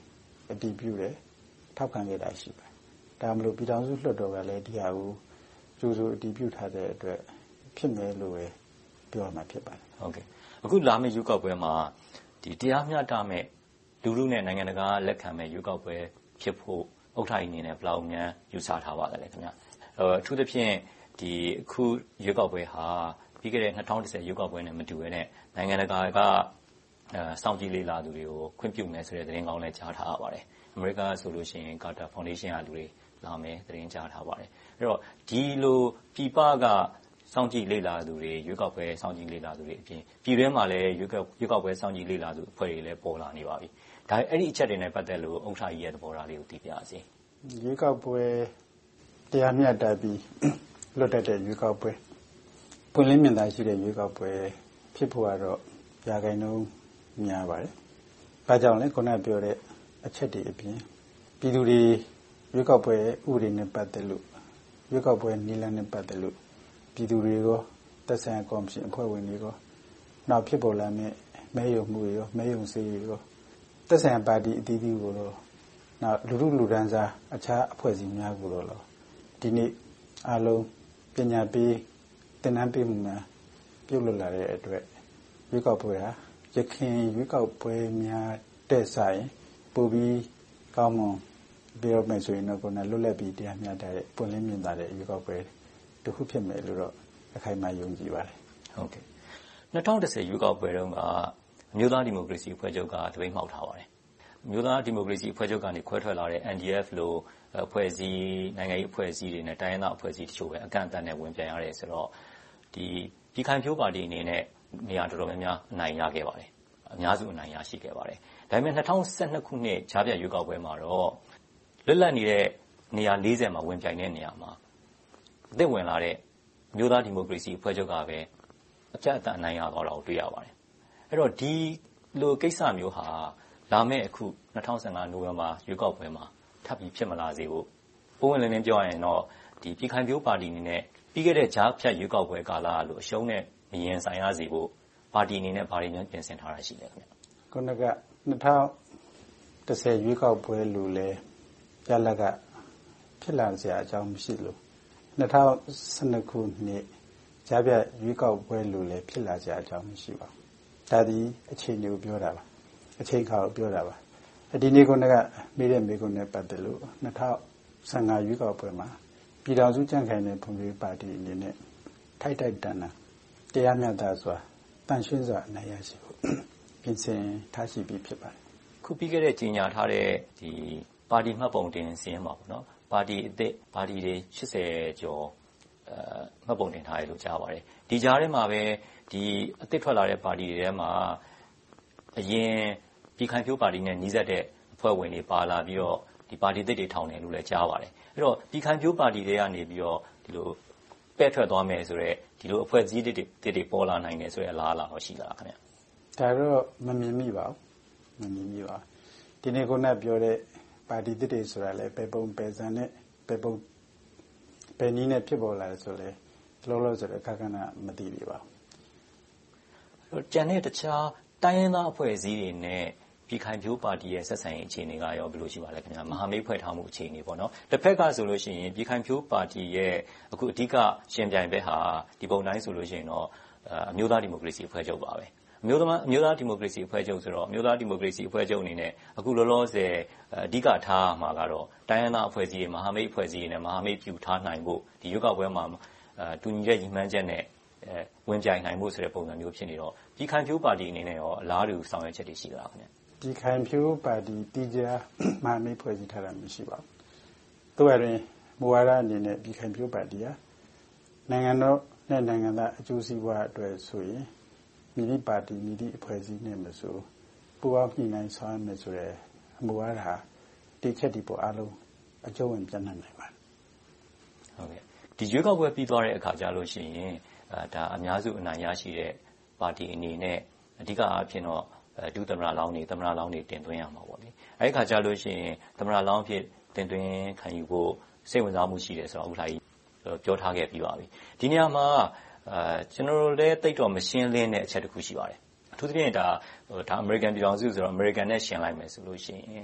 အတည်ပြုတယ်ထောက်ခံခဲ့တာရှိပါတယ်ဒါမှမဟုတ်ပြည်ထောင်စုလွှတ်တော်ကလည်းဒီဟာကိုကြိုးစိုးအတည်ပြုထားတဲ့အတွက်ဖြစ်မယ်လို့ပဲပြောမှာဖြစ်ပါတယ်ဟုတ်ကဲ့အခုလာမယ့်ရွေးကောက်ပွဲမှာဒီတရားမျှတမဲ့လူလူနဲ့နိုင်ငံတကာလက်ခံမဲ့ရွေးကောက်ပွဲဖြစ်ဖို့ဥက္ကဋ္ဌအနေနဲ့ဘယ်လောက်များယူဆထားပါသလဲခင်ဗျအထူးသဖြင့်ဒီအခုရွေးကောက်ပွဲဟာပြီးခဲ့တဲ့၂၀၁၀ရွေးကောက်ပွဲနဲ့မတူဘဲနဲ့နိုင်ငံတကာကအဲစောင့်ကြည့်လေ့လာသူတွေကိုခွင့်ပြုမယ်ဆိုတဲ့သတင်းကောင်းလည်းကြားထားရပါတယ်အမေရိကဆိုလို့ရှိရင် Carter Foundation ကလူတွေလာမယ်သတင်းကြားထားပါတယ်အဲ့တော့ဒီလိုပြည်ပကစောင့်ကြည့်လေ့လာသူတွေရွေးကောက်ပွဲစောင့်ကြည့်လေ့လာသူတွေအပြင်ပြည်တွင်းမှာလည်းရွေးကောက်ရွေးကောက်ပွဲစောင့်ကြည့်လေ့လာသူအဖွဲ့တွေလည်းပေါ်လာနေပါပြီဒါအဲ့ဒီအချက်တွေနဲ့ပတ်သက်လို့ဥက္ကဋ္ဌကြီးရဲ့သဘောထားလေးကိုသိပြပါစေရွေးကောက်ပွဲတရားမျှတပြီးလွတ်တတ်တဲ့ရွေးကောက်ပွဲပွင့်လင်းမြင်သာရှိတဲ့ရွေးကောက်ပွဲဖြစ်ဖို့ကတော့ရာဂိုင်နှုန်းများပါတယ်။ဘာကြောင့်လဲခုနကပြောတဲ့အချက်တွေအပြင်ပြည်သူတွေရွေးကောက်ပွဲဥပဒေနဲ့ပတ်သက်လို့ရွေးကောက်ပွဲနည်းလမ်းနဲ့ပတ်သက်လို့ပြည်သူတွေရောသက်ဆိုင်ရာကော်မရှင်အဖွဲ့ဝင်တွေရောနောက်ဖြစ်ပေါ်လာမယ့်မဲရုံမှုတွေရောမဲရုံစည်းတွေရောသက်ဆိုင်ရာပါတီအသီးသီးကိုတော့နောက်လူလူလူဒန်းစားအခြားအဖွဲ့အစည်းများကိုတော့ဒီနေ့အားလုံးပညာပေးသင်တန်းပေးမှုများပြုလုပ်လာတဲ့အတွက်ရွေးကောက်ပွဲဟာရခင်ရွေးကောက်ပွဲများတဲ့ဆိုင်ပိုပြီးကောင်းမွန်ပြောမယ်ဆိုရင်တော့ကိုယ်နဲ့လွတ်လပ်ပြီးတရားမျှတတဲ့ပွင့်လင်းမြင်သာတဲ့ရွေးကောက်ပွဲတစ်ခုဖြစ်မယ်လို့တော့အခိုင်အမာယုံကြည်ပါတယ်ဟုတ်ကဲ့၂၀၁၀ရွေးကောက်ပွဲတုန်းကအမျိုးသားဒီမိုကရေစီအဖွဲ့ချုပ်ကတပိတ်မှောက်ထားပါတယ်အမျိုးသားဒီမိုကရေစီအဖွဲ့ချုပ်ကနေခွဲထွက်လာတဲ့ N D F လို့အဖွဲ့အစည်းနိုင်ငံရေးအဖွဲ့အစည်းတွေနဲ့တိုင်းရင်းသားအဖွဲ့အစည်းတချို့ပဲအကန့်အသတ်နဲ့ဝင်ပြန်ရတယ်ဆိုတော့ဒီပြည်ခိုင်ဖြိုးပါတီအနေနဲ့နေရာတော်တော်များများအနိုင်ရခဲ့ပါတယ်အများစုအနိုင်ရရှိခဲ့ပါတယ်ဒါပေမဲ့၂၀၁၂ခုနှစ်ဂျားပြတ်ရွေးကောက်ပွဲမှာတော့လွတ်လပ်နေတဲ့နေရာ၄၀မှာဝင်ပြိုင်တဲ့နေရာမှာအသစ်ဝင်လာတဲ့မျိုးသားဒီမိုကရေစီအဖွဲ့ချုပ်ကပဲအပြတ်အသတ်အနိုင်ရသွားတာကိုတွေ့ရပါတယ်အဲ့တော့ဒီလိုကိစ္စမျိုးဟာလာမယ့်အခု၂၀၁၅နိုဝင်ဘာရွေးကောက်ပွဲမှာထပ်ပြီးဖြစ်မလာစေဖို့ပုံဝင်လင်းလင်းပြောရရင်တော့ဒီပြည်ခိုင်ဖြိုးပါတီအနေနဲ့ပြီးခဲ့တဲ့ဂျားဖြတ်ရွေးကောက်ပွဲကာလလို့အရှုံးနဲ့မရင်ဆိုင်ရစေဖို့ပါတီအနေနဲ့ဘာတွေများပြင်ဆင်ထားတာရှိလဲခင်ဗျခုနက၂၀၁၀ရွေးကောက်ပွဲလို့လဲရလကဖြစ်လာစရာအကြောင်းမရှိလို့၂၀၁၂ခုနှစ်ဂျားပြတ်ရွေးကောက်ပွဲလို့လဲဖြစ်လာစရာအကြောင်းမရှိပါဘူးဒါဒီအချိန်တွေကိုပြောတာပါအချိန်ခါကိုပြောတာပါဒီနေ့ခုနကမေးတဲ့မေးခွန်းနဲ့ပတ်သက်လို့၂၀၁၅ရွေးကောက်ပွဲမှာပြည်ထောင်စုကြံ့ခိုင်တဲ့ဖွံ့ဖြိုးရေးပါတီအနေနဲ့ထိုက်တိုက်တန်တန်တရားမျှတစွာတန်ရှင်းစွာအနိုင်ရရှိဖို့ပြင်ဆင်ထားရှိပြီးဖြစ်ပါတယ်ခုပြီးခဲ့တဲ့ကြီးညာထားတဲ့ဒီပါတီမှတ်ပုံတင်စီရင်ပါပေါ့နော်ပါတီအသစ်ပါတီတွေ၈၀ကျော်အဲမှတ်ပုံတင်ထားရလို့ကြားပါတယ်ဒီကြားထဲမှာပဲဒီအသစ်ထွက်လာတဲ့ပါတီတွေထဲမှာအရင်ပြည်ခိုင်ဖြိုးပါတီနဲ့နှီးစပ်တဲ့အဖွဲ့ဝင်တွေပါလာပြီးတော့ဒီပါတီသစ်တွေထောင်တယ်လို့လည်းကြားပါတယ်အဲ့တော့ပြည်ခိုင်ဖြိုးပါတီတွေကနေပြီးတော့ဒီလိုပဲ့ထွက်သွားမယ်ဆိုတော့ဒီလိုအဖွဲ့အစည်းတွေတွေပေါ်လာနိုင်တယ်ဆိုတဲ့အလားအလာတော့ရှိလားခင်ဗျဒါတော့မမြင်မိပါဘူးမမြင်မိပါဒီနေ့ခုနပြောတဲ့ပါတီသစ်တွေဆိုတာလည်းပဲပုံပဲစံနဲ့ပဲပုံပဲနီးနဲ့ဖြစ်ပေါ်လာတယ်ဆိုလဲလောလောဆယ်အခါကဏ္ဍမသိပြီပါဘူးကျန်တဲ့တခြားတိုင်းရင်းသားအဖွဲ့အစည်းတွေနဲ့ပြည်ခိုင်ဖြိုးပါတီရဲ့ဆက်ဆံရေးအခြေအနေကရောဘယ်လိုရှိပါလဲခင်ဗျာမဟာမိတ်ဖွဲ့ထားမှုအခြေအနေပေါ့နော်တစ်ဖက်ကဆိုလို့ရှိရင်ပြည်ခိုင်ဖြိုးပါတီရဲ့အခုအဓိကရှင်ပြိုင်ဘက်ဟာဒီပုံတိုင်းဆိုလို့ရှိရင်တော့အမျိုးသားဒီမိုကရေစီအဖွဲ့ချုပ်ပါပဲအမျိုးသားအမျိုးသားဒီမိုကရေစီအဖွဲ့ချုပ်ဆိုတော့အမျိုးသားဒီမိုကရေစီအဖွဲ့ချုပ်အနေနဲ့အခုလောလောဆယ်အဓိကထားမှာကတော့တိုင်းရင်းသားအဖွဲ့အစည်းတွေမဟာမိတ်အဖွဲ့အစည်းတွေနဲ့မဟာမိတ်ပြုထားနိုင်ဖို့ဒီရွေးကောက်ပွဲမှာတူညီတဲ့ရည်မှန်းချက်နဲ့ဝင်ပြိုင်နိုင်ဖို့ဆိုတဲ့ပုံစံမျိုးဖြစ်နေတော့ပြည်ခိုင်ဖြိုးပါတီအနေနဲ့ရောအလားတူဆောင်ရွက်ချက်တွေရှိကြလားခင်ဗျပြည်ခိုင်ဖြိုးပါတီတည်ကြမဟာမိတ်ဖွဲ့စည်းထားတာမရှိပါဘူး။တို့ရရင်မူဝါဒအနေနဲ့ပြည်ခိုင်ဖြိုးပါတီဟာနိုင်ငံတော်နဲ့နိုင်ငံသားအကျိုးစီးပွားအတွက်ဆိုရင်မိမိပါတီမိမိအဖွဲ့အစည်းနဲ့မဆိုပူးပေါင်းညှိနှိုင်းဆောင်ရွက်မယ်ဆိုတဲ့မူဝါဒဟာတိကျတဲ့ပေါ်အလုံးအကျုံးဝင်ပြန့်နှံ့နိုင်ပါတယ်။ဟုတ်ကဲ့ဒီရွေးကောက်ပွဲပြီးသွားတဲ့အခါကျလို့ရှိရင်အဲဒါအများစုအနိုင်ရရှိတဲ့ပါတီအနေနဲ့အဓိကအားဖြင့်တော့ဒုသမ္မတလောင်းတွေသမ္မတလောင်းတွေတင်သွင်းရမှာပေါ့လေအဲဒီခါကျလို့ရှိရင်သမ္မတလောင်းဖြစ်တင်သွင်းခံယူဖို့စိတ်ဝင်စားမှုရှိတယ်ဆိုတော့ဥက္ကဋ္ဌကြီးပြောထားခဲ့ပြီးပါပြီဒီနေရာမှာအဲကျွန်တော်တို့လည်းတိတ်တော့မရှင်းလင်းတဲ့အချက်တစ်ခုရှိပါတယ်အထူးသဖြင့်ဒါဒါအမေရိကန်ပြည်ထောင်စုဆိုတော့အမေရိကန်နဲ့ရှင်းလိုက်မယ်ဆိုလို့ရှိရင်အဲ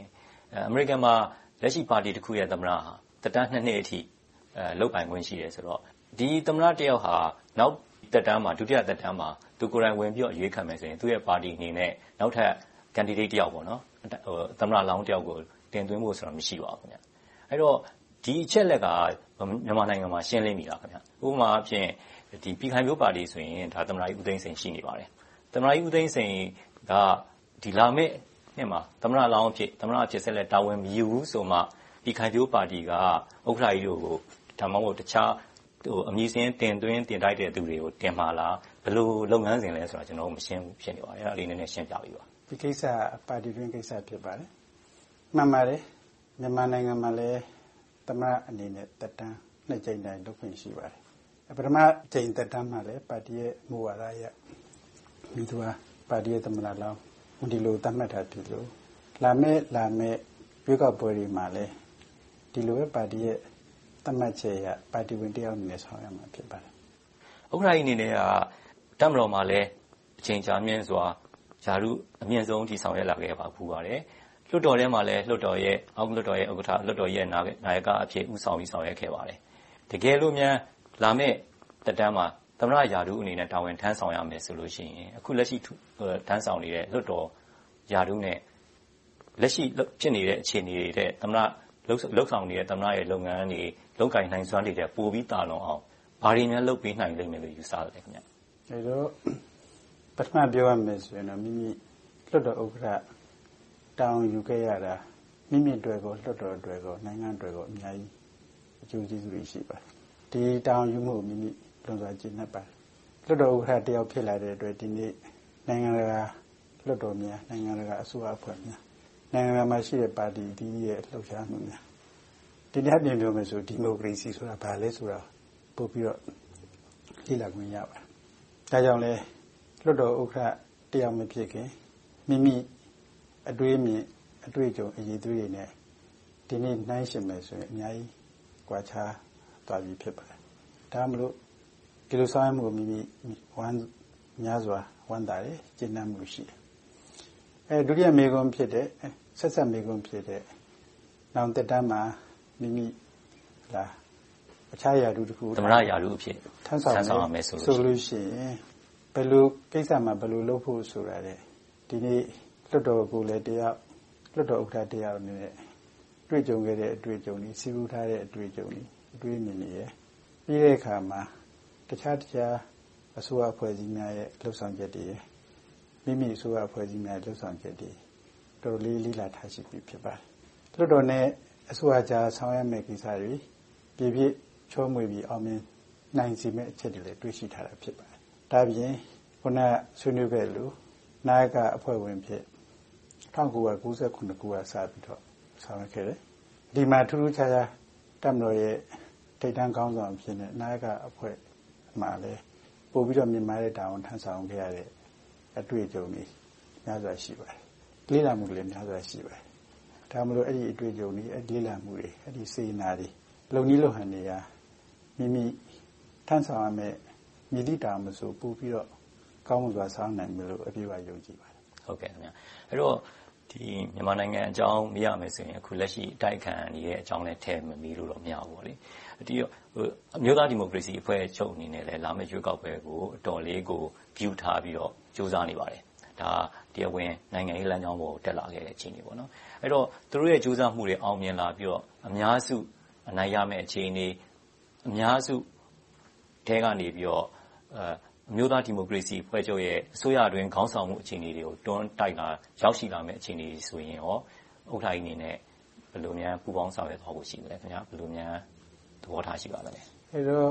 အမေရိကန်မှာလက်ရှိပါတီတစ်ခုရဲ့သမ္မတဟာသက်တမ်းနှစ်နှစ်အထိလုပ်ပိုင်ခွင့်ရှိတယ်ဆိုတော့ဒီသမ္မတတယောက်ဟာနောက်သက်တမ်းမှာဒုတိယသက်တမ်းမှာသူကိုယ်တိုင်ဝင်ပြီးတော့ရွေးခံမယ်ဆိုရင်သူ့ရဲ့ပါတီအနေနဲ့နောက်ထပ် candidate တယောက်ပေါ့နော်ဟိုသမ္မတလောင်းတယောက်ကိုတင်သွင်းဖို့ဆိုတာမရှိပါဘူးခင်ဗျအဲ့တော့ဒီအချက်လက်ကမြန်မာနိုင်ငံမှာရှင်းလင်းပြီလားခင်ဗျဥပမာအဖြစ်ဒီပြည်ခိုင်ဖြိုးပါတီဆိုရင်ဒါသမ္မတကြီးဦးသိန်းစိန်ရှိနေပါတယ်သမ္မတကြီးဦးသိန်းစိန်ကဒီလာမယ့်နှစ်မှာသမ္မတလောင်းအဖြစ်သမ္မတအဖြစ်ဆက်လက်တာဝန်မယူဘူးဆိုမှပြည်ခိုင်ဖြိုးပါတီကဥက္ကဋ္ဌကြီးတို့ကိုဒါမှမဟုတ်တခြားဟိုအမည်စင်းတင်သွင်းတင်တိုက်တဲ့သူတွေကိုတင်မှာလားဘယ်လိုလုပ်ငန်းစဉ်လဲဆိုတာကျွန်တော်တို့မရှင်းဘူးဖြစ်နေပါတယ်အဲ့ဒါလေးနည်းနည်းရှင်းပြပေးပါဒီကိစ္စပါတီတွင်းကိစ္စဖြစ်ပါတယ်မှန်ပါတယ်မြန်မာနိုင်ငံမှာလည်းသမ္မတအနေနဲ့တက်တန်းနှစ်ကြိမ်တိုင်လုပ်ခွင့်ရှိပါတယ်ပထမကြိမ်တက်တန်းမှာလည်းပါတီရဲ့မူဝါဒအရမိသူဟာပါတီရဲ့သမ္မတလောင်းဒီလိုသတ်မှတ်ထားပြီလို့လာမဲ့လာမဲ့ရွေးကောက်ပွဲတွေမှာလည်းဒီလိုပဲပါတီရဲ့သတ်မှတ်ချက်အရပါတီဝင်တယောက်အနေနဲ့ဆောင်ရမှာဖြစ်ပါတယ်ဥက္ကဋ္ဌကြီးအနေနဲ့ကတပ်မတော်မှာလည်းအချိန်ကြာမြင့်စွာဂျာရုအမြင့်ဆုံးထိဆောင်ရွက်လာခဲ့ပါဘူးပါတယ်လွှတ်တော်ထဲမှာလည်းလွှတ်တော်ရဲ့အောက်လွှတ်တော်ရဲ့ဥက္ကဋ္ဌလွှတ်တော်ရဲ့နာယကအဖြစ်ဦးဆောင်ပြီးဆောင်ရွက်ခဲ့ပါတယ်တကယ်လို့များလာမဲ့တက်တန်းမှာသမ္မတယာဒူးအနေနဲ့တာဝန်ထမ်းဆောင်ရမယ်ဆိုလို့ရှိရင်အခုလက်ရှိထမ်းဆောင်နေတဲ့လွှတ်တော်ယာဒူးနဲ့လက်ရှိဖြစ်နေတဲ့အခြေအနေတွေတဲ့သမ္မတလှုပ်ဆောင်နေတဲ့သမ္မတရဲ့လုပ်ငန်းတွေလုပ်ကိုင်နိုင်စွမ်းတွေတဲ့ပိုပြီးတာလွန်အောင်ဘာတွေများလုပ်ပေးနိုင်လိမ့်မယ်လို့ယူဆရတယ်ခင်ဗျအဲတော့ပထမပြောရမယ်ဆိုရင်တော့မိမိလွှတ်တော်ဥက္ကဋ္ဌတောင်းယူခဲ့ရတာမိမိအတွက်ကိုလွှတ်တော်အတွက်ကိုနိုင်ငံအတွက်ကိုအများကြီးအကျိုးကျေးဇူးတွေရှိပါတယ်ဒီတောင်းယူမှုမိမိလွန်စွာကျေနပ်ပါတယ်လွှတ်တော်ဥက္ကဋ္ဌတယောက်ဖြစ်လာတဲ့အတွက်ဒီနေ့နိုင်ငံတကာလွှတ်တော်များနိုင်ငံတကာအစိုးရအဖွဲ့များနိုင်ငံတကာမှာရှိတဲ့ပါတီဒီရဲ့လှုပ်ရှားမှုများဒီနေ့အပြင်ပြောမယ်ဆိုဒီမိုကရေစီဆိုတာဘာလဲဆိုတာပို့ပြီးတော့လေ့လာခွင့်ရပါတယ်ဒါကြောင့်လဲလွှတ်တော်ဥက္ကဋ္ဌတယောက်မဖြစ်ခင်မိမိအတွေ့အမြင်အတွေ့အကြုံအရေးသွေးတွေနဲ့ဒီနေ့နှိုင်းယှဉ်မယ်ဆိုရင်အများကြီးကွာခြားသွားပြီဖြစ်ပါတယ်ဒါမှမဟုတ်ဒီလိုဆောင်ရွက်မှုမိမိဝမ်းများစွာဝမ်းသာတယ်ကျေနပ်မှုရှိတယ်အဲဒုတိယမေခွန်းဖြစ်တဲ့ဆက်ဆက်မေခွန်းဖြစ်တဲ့နောင်တက်တန်းမှာမိမိလာအခြားရာထူးတစ်ခုသမ္မတရာထူးအဖြစ်ထမ်းဆောင်ရမယ်ဆိုလို့ရှိရင်ဘယ်လိုကိစ္စမှာဘယ်လိုလုပ်ဖို့ဆိုတာလေဒီနေ့လွှတ်တော်ကိုလည်းတရားလွှတ်တော်ဥက္ကဋ္ဌတရားအနေနဲ့တွေ့ကြုံခဲ့တဲ့အတွေ့အကြုံတွေစီးပူးထားတဲ့အတွေ့အကြုံတွေအတွေ့အမြင်တွေရပြီးတဲ့အခါမှာတခြားတခြားအစိုးရအဖွဲ့အစည်းများရဲ့လှုပ်ဆောင်ချက်တွေမိမိအစိုးရအဖွဲ့အစည်းများလှုပ်ဆောင်ချက်တွေတော်တော်လေးလေးလာထားရှိပြီဖြစ်ပါတယ်လွှတ်တော်နဲ့အစိုးရကြားဆောင်ရွက်မယ့်ကိစ္စတွေပြည့်ပြည့်ချောမွေပြီးအောင်မြင်နိုင်စီမဲ့အချက်တွေလည်းတွေ့ရှိထားတာဖြစ်ပါတယ်ဒါပြင်ခုနဆွေးနွေးခဲ့လို့နာယကအဖွဲ့ဝင်ဖြစ်၁၉၉၇ခုကစပြီးတော့ဆောင်ရွက်ခဲ့တယ်ဒီမှာထူးထူးခြားခြားတပ်မတော်ရဲ့ထိပ်တန်းခေါင်းဆောင်ဖြစ်တဲ့နာယကအဖွဲ့မှာလည်းပို့ပြီးတော့မြန်မာတဲ့တာဝန်ထမ်းဆောင်ခဲ့ရတဲ့အတွေ့အကြုံတွေများစွာရှိပါတယ်လေ့လာမှုတွေလည်းများစွာရှိပါတယ်ဒါမှမဟုတ်အဲ့ဒီအတွေ့အကြုံတွေအဲ့ဒီလေ့လာမှုတွေအဲ့ဒီစေနာတွေလုံနည်းလုံဟန်တွေကမိမိထမ်းဆောင်ရမယ့်မြည်တာမဆိုပို့ပြီးတော့ကောင်းမှုစွာဆောင်နိုင်မယ်လို့အပြည့်အဝယုံကြည်ပါတယ်ဟုတ်ကဲ့ခင်ဗျအဲ့တော့ဒီမြန်မာနိုင်ငံအကြောင်းမေးရမယ်ဆိုရင်အခုလက်ရှိအတိုက်အခံနေတဲ့အကြောင်းလည်းထဲမမီးလို့တော့မရဘူးပေါ့လေဒီဟိုအမျိုးသားဒီမိုကရေစီအဖွဲ့ချုပ်အနေနဲ့လည်းလာမယ့်ရွေးကောက်ပွဲကိုအတော်လေးကို view ထားပြီးတော့စူးစမ်းနေပါတယ်ဒါတရားဝင်နိုင်ငံရေးလမ်းကြောင်းပေါ်တက်လာခဲ့တဲ့အခြေအနေပေါ့နော်အဲ့တော့သူတို့ရဲ့စူးစမ်းမှုတွေအောင်မြင်လာပြီးတော့အများစုအနိုင်ရမယ့်အခြေအနေအများစုတဲကနေပြီးတော့အအမျိုးသားဒီမိုကရေစီဖွဲ့ချုပ်ရဲ့အစိုးရအတွင်းခေါင်းဆောင်မှုအခြေအနေတွေကိုတွန်းတိုက်လာရောက်ရှိလာမယ့်အခြေအနေဆိုရင်ရောဥက္ကဋ္ဌကြီးအနေနဲ့ဘယ်လိုများပူးပေါင်းဆောင်ရွက်သွားဖို့ရှိမလဲခင်ဗျာဘယ်လိုများသဘောထားရှိပါသလဲအဲတော့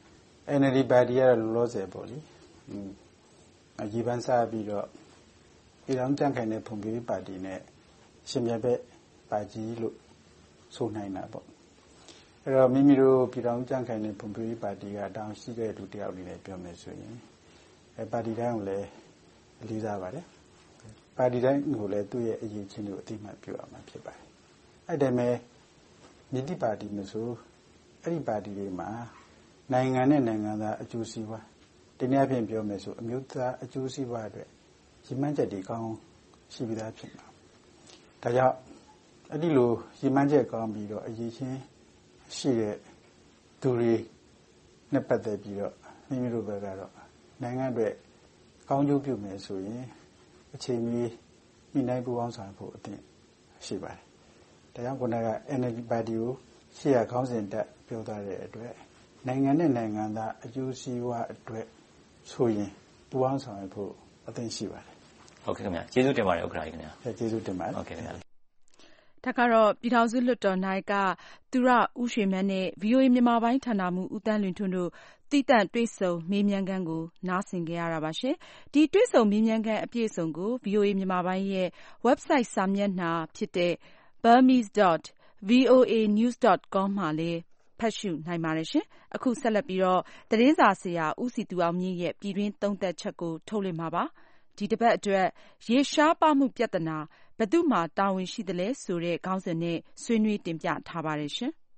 N L D ပါတီကတော့လောလောဆယ်ပေါ့လေအကြီးပန်းစားပြီးတော့ပြည်ထောင်ကြံ့ခိုင်တဲ့ဖွံ့ဖြိုးရေးပါတီနဲ့ရှင်ပြဘက်ပါကြီးလို့ဆိုနိုင်တာပေါ့အဲ့တော့မိမိတို့ပြည်ထောင်ကြံ့ခိုင်တဲ့ဖွံ့ဖြိုးရေးပါတီကတောင်းရှိတဲ့လူတယောက်အနေနဲ့ပြောမယ်ဆိုရင်အဲပါတီတိုင်းကိုလည်းအလေးစားပါတယ်ပါတီတိုင်းကိုလည်းသူ့ရဲ့အရေးချင်းကိုအတိအမှတ်ပြုရမှာဖြစ်ပါတယ်အဲ့ဒါမဲ့မြစ်တိပါတီမဆိုအဲ့ဒီပါတီတွေမှာနိုင်ငံနဲ့နိုင်ငံသားအကျိုးစီးပွားဒီနေ့အဖြစ်ပြောမယ်ဆိုအမျိုးသားအကျိုးစီးပွားအတွက်ရည်မှန်းချက်တွေကောင်းရှိပြီးသားဖြစ်မှာဒါကြောင့်အဲ့ဒီလိုရည်မှန်းချက်ကောင်းပြီးတော့အရေးချင်းရှိတဲ့သူတွေနဲ့ပတ်သက်ပြီးတော့မိမိတို့ဘက်ကတော့နိုင်ငံအတွက်ကောင်းကျိုးပြုမယ်ဆိုရင်အချိန်မီညှိနှိုင်းပူးပေါင်းဆောင်ဖို့အသင့်ရှိပါတယ်။ဒါကြောင့်ခုနက N L D ပါတီကိုရှေ့ရခေါင်းစဉ်တက်ပြောထားတဲ့အတွက်နိုင်ငံနဲ့နိုင်ငံသားအကျိုးစီးပွားအတွက်ဆိုရင်ပူးပေါင်းဆောင်ဖို့အသင့်ရှိပါတယ်။ဟုတ်ကဲ့ခင်ဗျာကျေးဇူးတင်ပါတယ်ဥက္ကဋ္ဌကြီးခင်ဗျာ။ကျေးဇူးတင်ပါတယ်။ဟုတ်ကဲ့ခင်ဗျာဒါကတော့ပြည်ထောင်စုလွှတ်တော်နာယကသူရဦးရွှေမန်းနဲ့ ဗွီအိုအေ မြန်မာပိုင်းဌာနမှူးဦးသန်းလွင်ထွန်းတို့သီးသန့်တွေ့ဆုံမေးမြန်းခန်းကိုနားဆင်ခဲ့ရတာပါရှင်။ဒီတွေ့ဆုံမေးမြန်းခန်းအပြည့်အစုံကို ဗွီအိုအေ မြန်မာပိုင်းရဲ့ website စာမျက်နှာဖြစ်တဲ့ burmese dot voa news dot com မှာလည်းဖတ်ရှုနိုင်ပါတယ်ရှင်။အခုဆက်လက်ပြီးတော့သတင်းစာဆရာဦးစည်သူအောင်မြင့်ရဲ့ပြည်တွင်းသုံးသပ်ချက်ကိုထုတ်လွှင့်မှာပါ။ဒီတစ်ပတ်အတွက်ရေရှားပါမှုပြဿနာဘယ်သူမှတာဝန်ရှိသလဲဆိုတဲ့ခေါင်းစဉ်နဲ့ဆွေးနွေးတင်ပြထားပါတယ်ရှင်။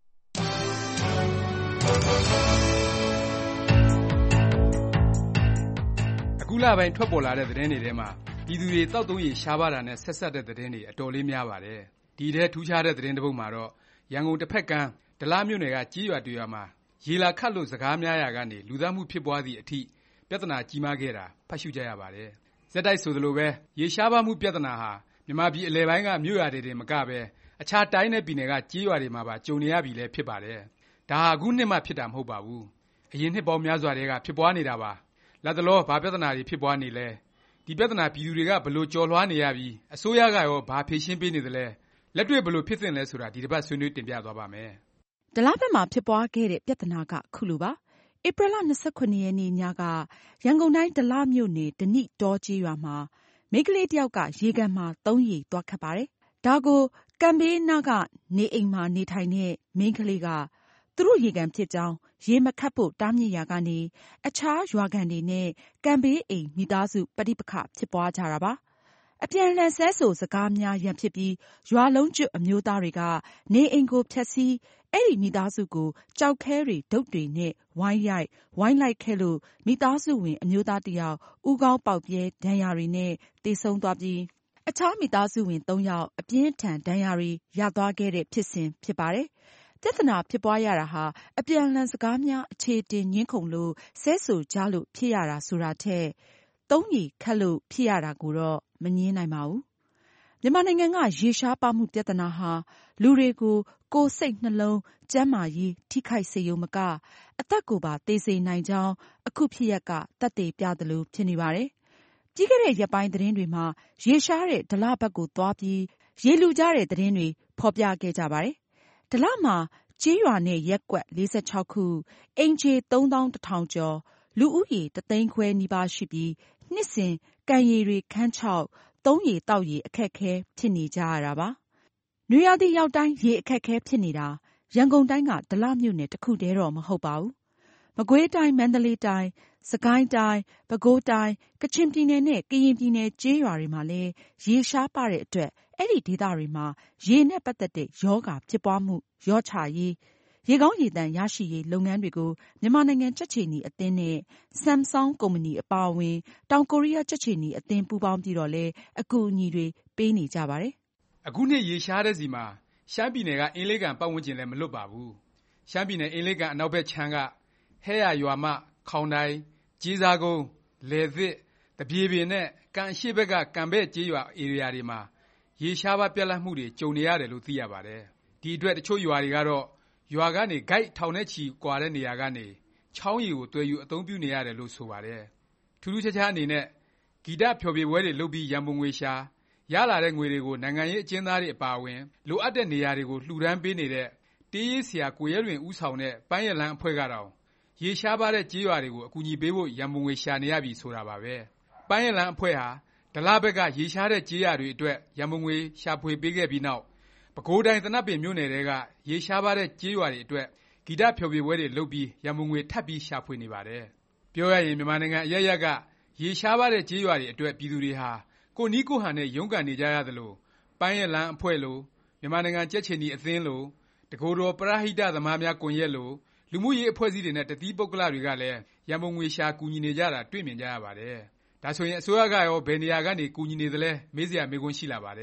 အခုလပိုင်းထွက်ပေါ်လာတဲ့သတင်းတွေထဲမှာပြည်သူတွေသောက်သုံးရေရှားပါးတာနဲ့ဆက်စပ်တဲ့သတင်းတွေအတော်လေးများပါတယ်။ဒီထဲထူးခြားတဲ့သတင်းတစ်ပုဒ်မှာတော့ရန်ကုန်တစ်ဖက်ကမ်းဒလမြို့နယ်ကကြေးရွာတစ်ရွာမှာရေလာခတ်လို့စကားများရာကနေလူသတ်မှုဖြစ်ပွားသည့်အထိပြဿနာကြီးမားခဲ့တာဖတ်ရှုကြရပါတယ်။ဇက်တိုက်ဆိုသလိုပဲရေရှားပါးမှုပြဿနာဟာမြန်မာပြည်အလယ်ပိုင်းကမြို့ရွာတွေတင်မကပဲအခြားတိုင်းနဲ့ပြည်နယ်ကကြေးရွာတွေမှာပါကြုံနေရပြီလည်းဖြစ်ပါတယ်။ဒါဟာအခုနှစ်မှဖြစ်တာမဟုတ်ပါဘူး။အရင်နှစ်ပေါင်းများစွာတည်းကဖြစ်ပွားနေတာပါ။လတ်တလောဘာပြဿနာတွေဖြစ်ပွားနေလဲ။ဒီပြဿနာပြည်သူတွေကဘယ်လိုကျော်လွှားနေရပြီးအစိုးရကရောဘာဖြေရှင်းပေးနေသလဲ။လက်တွေ့ဘယ်လိုဖြစ်သင့်လဲဆိုတာဒီတစ်ပတ်ဆွေးနွေးတင်ပြသွားပါမယ်။ဒလဘက်မှာဖြစ်ပွားခဲ့တဲ့ပြဿနာကခုလိုပါ။ဧပြီလ၂၇ရက်နေ့ညကရန်ကုန်တိုင်းဒလမြို့နယ်ဓနိတောကျေးရွာမှာမိန်းကလေးတစ်ယောက်ကရေကန်မှာသုံးရေသွားခတ်ပါတယ်။ဒါကိုကံဘေးနားကနေအိမ်မှာနေထိုင်တဲ့မိန်းကလေးကသူတို့ရေကန်ဖြစ်ကြောင်းရေမခတ်ဖို့တားမြစ်ရာကနေအခြားရွာကန်တွေနဲ့ကံဘေးအိမ်မိသားစုပဋိပက္ခဖြစ်ပွားကြတာပါ။အပြန်လှန်ဆဲဆိုစကားများရန်ဖြစ်ပြီးရွာလုံးကျွတ်အမျိုးသားတွေကနေအိမ်ကိုဖျက်ဆီးအဲ့ဒီမိသားစုကိုကြောက်ခဲတွေဒုတ်တွေနဲ့ဝိုင်းရိုက်ဝိုင်းလိုက်ခဲ့လို့မိသားစုဝင်အမျိုးသားတစ်ယောက်ဦးခေါင်းပေါက်ပြဲဒဏ်ရာတွေနဲ့သေဆုံးသွားပြီးအခြားမိသားစုဝင်သုံးယောက်အပြင်းထန်ဒဏ်ရာတွေရသွားခဲ့တဲ့ဖြစ်စဉ်ဖြစ်ပါတယ်။ပြဿနာဖြစ်ပွားရတာဟာအပြန်လှန်စကားများအခြေတင်ငင်းခုန်လို့ဆဲဆိုကြလို့ဖြစ်ရတာဆိုတာထက်သုံးရီခတ်လို့ဖြစ်ရတာကိုတော့မငြင်းနိုင်ပါဘူး။မြန်မာနိုင်ငံကရေရှားပါမှုပြဿနာဟာလူတွေကိုကိုယ်စိတ်နှလုံးကျန်းမာရေးထိခိုက်စေရုံမကအသက်ကိုပါသေစေနိုင်ကြောင်းအခုဖြစ်ရက်ကသက်သေပြသလိုဖြစ်နေပါတယ်။ပြီးခဲ့တဲ့ရက်ပိုင်းသတင်းတွေမှာရေရှားတဲ့ဒလဘက်ကိုသွားပြီးရေလူကြတဲ့သတင်းတွေဖော်ပြခဲ့ကြပါတယ်။ဒလမှာကျေးရွာနဲ့ရပ်ကွက်လေးဆယ့်ခြောက်ခုအိမ်ခြေသုံးသောင်းတစ်ထောင်ကျော်လူဦးရေတစ်သိန်းခွဲနီးပါးရှိပြီးနှစ်စဉ်ကံရည်တွေခန်းချောက်သုံးရေတောက်ရေအခက်ခဲဖြစ်နေကြရတာပါ။နွေရာသီရောက်တိုင်းရေအခက်ခဲဖြစ်နေတာရန်ကုန်တိုင်းကဒလမြို့နယ်တစ်ခုတည်းတော့မဟုတ်ပါဘူး။မကွေးတိုင်းမန္တလေးတိုင်းစကိုင်းတိုင်းပဲခူးတိုင်းကချင်ပြည်နယ်နဲ့ကရင်ပြည်နယ်ကျေးရွာတွေမှာလည်းရေရှားပါတဲ့အတွက်အဲ့ဒီဒေသတွေမှာရေနဲ့ပတ်သက်တဲ့ရောဂါဖြစ်ပွားမှုရောချရေးရေကောင်းရေသန့်ရရှိရေးလုပ်ငန်းတွေကိုမြန်မာနိုင်ငံကြက်ခြေနီအသင်းနဲ့ Samsung ကုမ္ပဏီအပါအဝင်တောင်ကိုရီးယားကြက်ခြေနီအသင်းပူးပေါင်းပြီးတော့လည်းအကူအညီတွေပေးနေကြပါတယ်။အခုနှစ်ရေရှားတဲ့စီမှာရှမ်းပြည်နယ်ကအင်းလေးကန်ပတ်ဝန်းကျင်လည်းမလွတ်ပါဘူး။ရှမ်းပြည်နယ်အင်းလေးကန်အနောက်ဘက်ခြမ်းကဟဲရရွာမခေါင်တိုင်းကြေးစားကုန်းလယ်သစ်တပြေပင်နဲ့ကံအရှိဘက်ကကံဘက်ကျေးရွာဧရိယာတွေမှာရေရှားပါပြက်လက်မှုတွေကြုံနေရတယ်လို့သိရပါတယ်။ဒီအတွက်တချို့ရွာတွေကတော့ရွာကနေဂိုက်ထောင်နဲ့ချီကွာတဲ့နေရာကနေချောင်းရီကိုတွယ်ယူအသုံးပြုနေရတယ်လို့ဆိုပါတယ်။ထူးထူးခြားခြားအနေနဲ့ဂီတဖျော်ဖြေပွဲတွေလုပ်ပြီးရန်ပုံငွေရှာရလာတဲ့ငွေတွေကိုနိုင်ငံရေးအကျဉ်းသားတွေအပါအဝင်လိုအပ်တဲ့နေရာတွေကိုလှူဒန်းပေးနေတဲ့တေးရေးဆရာကိုရဲလွင်ဦးဆောင်တဲ့ပန်းရလန်းအဖွဲ့ကတော့ရေရှားပါတဲ့ကြေးရွာတွေကိုအကူအညီပေးဖို့ရန်ပုံငွေရှာနေရပြီဆိုတာပါပဲ။ပန်းရလန်းအဖွဲ့ဟာဒလဘက်ကရေရှားတဲ့ကြေးရွာတွေအတွက်ရန်ပုံငွေရှာဖွေပေးခဲ့ပြီးနောက်ပဲခူးတိုင်းသနပ်ပင်မြို့နယ်တွေကရေရှားပါတဲ့ကြေးရွာတွေအတွက်ဂီတဖျော်ဖြေပွဲတွေလုပ်ပြီးရန်ပုံငွေထပ်ပြီးရှာဖွေနေပါတယ်။ပြောရရင်မြန်မာနိုင်ငံအရပ်ရပ်ကရေရှားပါတဲ့ကြေးရွာတွေအတွက်ပြည်သူတွေဟာကိုနီးကိုဟန်နဲ့ရုန်းကန်နေကြရသလိုပန်းရလန်းအဖွဲ့လိုမြန်မာနိုင်ငံကြက်ခြေနီအသင်းလိုတကိုယ်တော်ပရဟိတသမားများကွန်ရက်လိုလူမှုရေးအဖွဲ့အစည်းတွေနဲ့တသီးပုဂ္ဂလတွေကလည်းရန်ပုံငွေရှာကူညီနေကြတာတွေ့မြင်ကြရပါတယ်။ဒါဆိုရင်အစိုးရကရောဘယ်နေရာကနေကူညီနေသလဲမေးစရာမေးခွန်းရှိလာပါတယ်။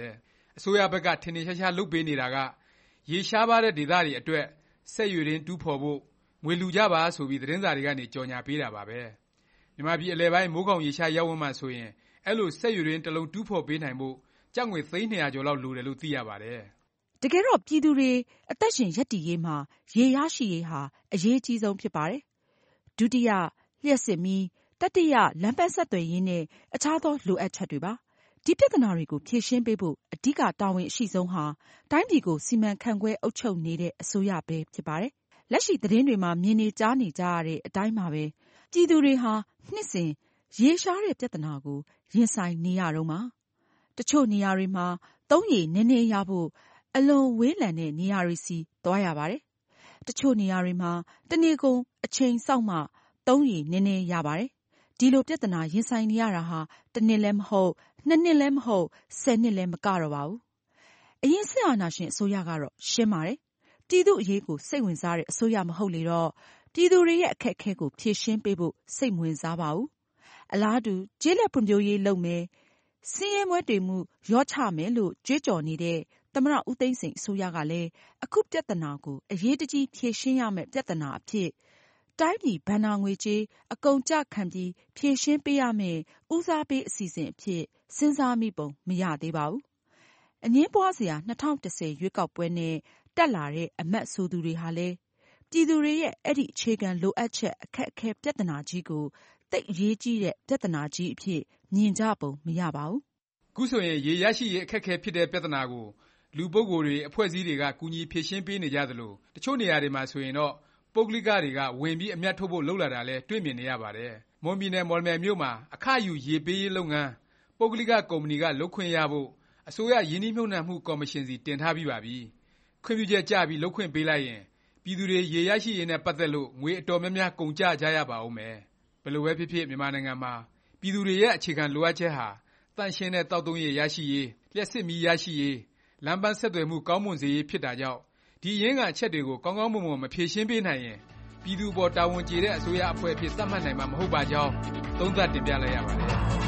အစိုးရဘက်ကထင်ထင်ရှားရှားလုပ်ပေးနေတာကရေရှားပါတဲ့ဒေသတွေအတွက်စက်ရွေရင်းတူးဖော်ဖို့ငွေလှူကြပါဆိုပြီးသတင်းစာတွေကနေကြော်ညာပေးတာပါပဲမြန်မာပြည်အလယ်ပိုင်းမိုးကောင်ရေရှားရောက်ဝန်းမှဆိုရင်အဲ့လိုစက်ရွေရင်းတစ်လုံးတူးဖော်ပေးနိုင်ဖို့ကျပ်ငွေသိန်းနှစ်ရာကျော်လောက်လိုတယ်လို့သိရပါတယ်တကယ်တော့ပြည်သူတွေအသက်ရှင်ရပ်တည်ရေးမှာရေရရှိရေးဟာအရေးကြီးဆုံးဖြစ်ပါတယ်ဒုတိယလျှက်စစ်မီးတတိယလမ်းပန်းဆက်သွယ်ရေးနဲ့အခြားသောလိုအပ်ချက်တွေပါဒီပြဿနာတွေကိုဖြေရှင်းပေးဖို့အဓိကတာဝန်အရှိဆုံးဟာတိုင်းပြည်ကိုစီမံခန့်ခွဲအုပ်ချုပ်နေတဲ့အစိုးရပဲဖြစ်ပါတယ်လက်ရှိသတင်းတွေမှာမြင်နေကြားနေကြရတဲ့အတိုင်းပါပဲပြည်သူတွေဟာနှစ်စဉ်ရေရှားတဲ့ပြဿနာကိုရင်ဆိုင်နေရတော့မှာတချို့နေရာတွေမှာသုံးရည်နည်းနည်းရဖို့အလွန်ဝေးလံတဲ့နေရာတွေစီသွားရပါတယ်တချို့နေရာတွေမှာတနေ့ကုန်အချိန်စောင့်မှသုံးရည်နည်းနည်းရပါတယ်ဒီလိုပြဿနာရင်ဆိုင်နေရတာဟာတစ်နှစ်လည်းမဟုတ်နှစ်နှစ်လည်းမဟုတ်ဆယ်နှစ်လည်းမကတော့ပါဘူးအရင်စစ်အာဏာရှင်အစိုးရကတော့ရှင်းပါတယ်ပြည်သူအရေးကိုစိတ်ဝင်စားတဲ့အစိုးရမဟုတ်လေတော့ပြည်သူတွေရဲ့အခက်အခဲကိုဖြေရှင်းပေးဖို့စိတ်ဝင်စားပါဘူးအလားတူကျေးလက်ဖွံ့ဖြိုးရေးလုပ်မယ်စင်းရဲမွဲတေမှုရောချမယ်လို့ကြွေးကြော်နေတဲ့သမ္မတဦးသိန်းစိန်အစိုးရကလည်းအခုပြဿနာကိုအရေးတကြီးဖြေရှင်းရမယ့်ပြဿနာအဖြစ်တိုင်းပြည်ဘဏ္ဍာငွေကြေးအကုန်ကျခံပြီးဖြေရှင်းပေးရမယ့်ဦးစားပေးအစီအစဉ်အဖြစ်စဉ်းစားမိပုံမရသေးပါဘူးအငြင်းပွားစရာ၂၀၁၀ရွေးကောက်ပွဲနဲ့တက်လာတဲ့အမတ်ဆိုသူတွေဟာလည်းပြည်သူတွေရဲ့အဲ့ဒီအခြေခံလိုအပ်ချက်အခက်အခဲပြဿနာကြီးကိုသိပ်အရေးကြီးတဲ့ပြဿနာကြီးအဖြစ်မြင်ကြပုံမရပါဘူးခုဆိုရင်ရေရရှိရေးအခက်အခဲဖြစ်တဲ့ပြဿနာကိုလူပုဂ္ဂိုလ်တွေအဖွဲ့အစည်းတွေကကူညီဖြေရှင်းပေးနေကြသလိုတချို့နေရာတွေမှာဆိုရင်တော့ပုဂ္ဂလိကတွေကဝင်ပြီးအမြတ်ထုတ်ဖို့လုပ်လာတာလဲတွေ့မြင်နေရပါတယ်မွန်ပြည်နယ်မော်လမြိုင်မြို့မှာအခယူရေပေးရေးလုပ်ငန်းပုဂ္ဂလိကကုမ္ပဏီကလုပ်ခွင့်ရဖို့အစိုးရရင်းနှီးမြှုပ်နှံမှုကော်မရှင်စီတင်ထားပြီးပါပြီခွင့်ပြုချက်ကြပြီးလုပ်ခွင့်ပေးလိုက်ရင်ပြည်သူတွေရေရရှိရေးနဲ့ပတ်သက်လို့ငွေအတော်များများကုန်ကျကြရပါဦးမယ်ဘယ်လိုပဲဖြစ်ဖြစ်မြန်မာနိုင်ငံမှာပြည်သူတွေရဲ့အခြေခံလိုအပ်ချက်ဟာသန့်ရှင်းတဲ့သောက်သုံးရေရရှိရေးလျှပ်စစ်မီးရရှိရေးလမ်းပန်းဆက်သွယ်မှုကောင်းမွန်စေရေးဖြစ်တာကြောင့်ဒီရင်းကအချက်တွေကိုကောင်းကောင်းမွန်မွန်မဖြေရှင်းပေးနိုင်ရင်ပြည်သူပေါ်တာဝန်ကျေတဲ့အစိုးရအဖွဲ့အဖြစ်သတ်မှတ်နိုင်မှာမဟုတ်ပါကြောင်းသုံးသပ်တင်ပြလိုက်ရပါတယ်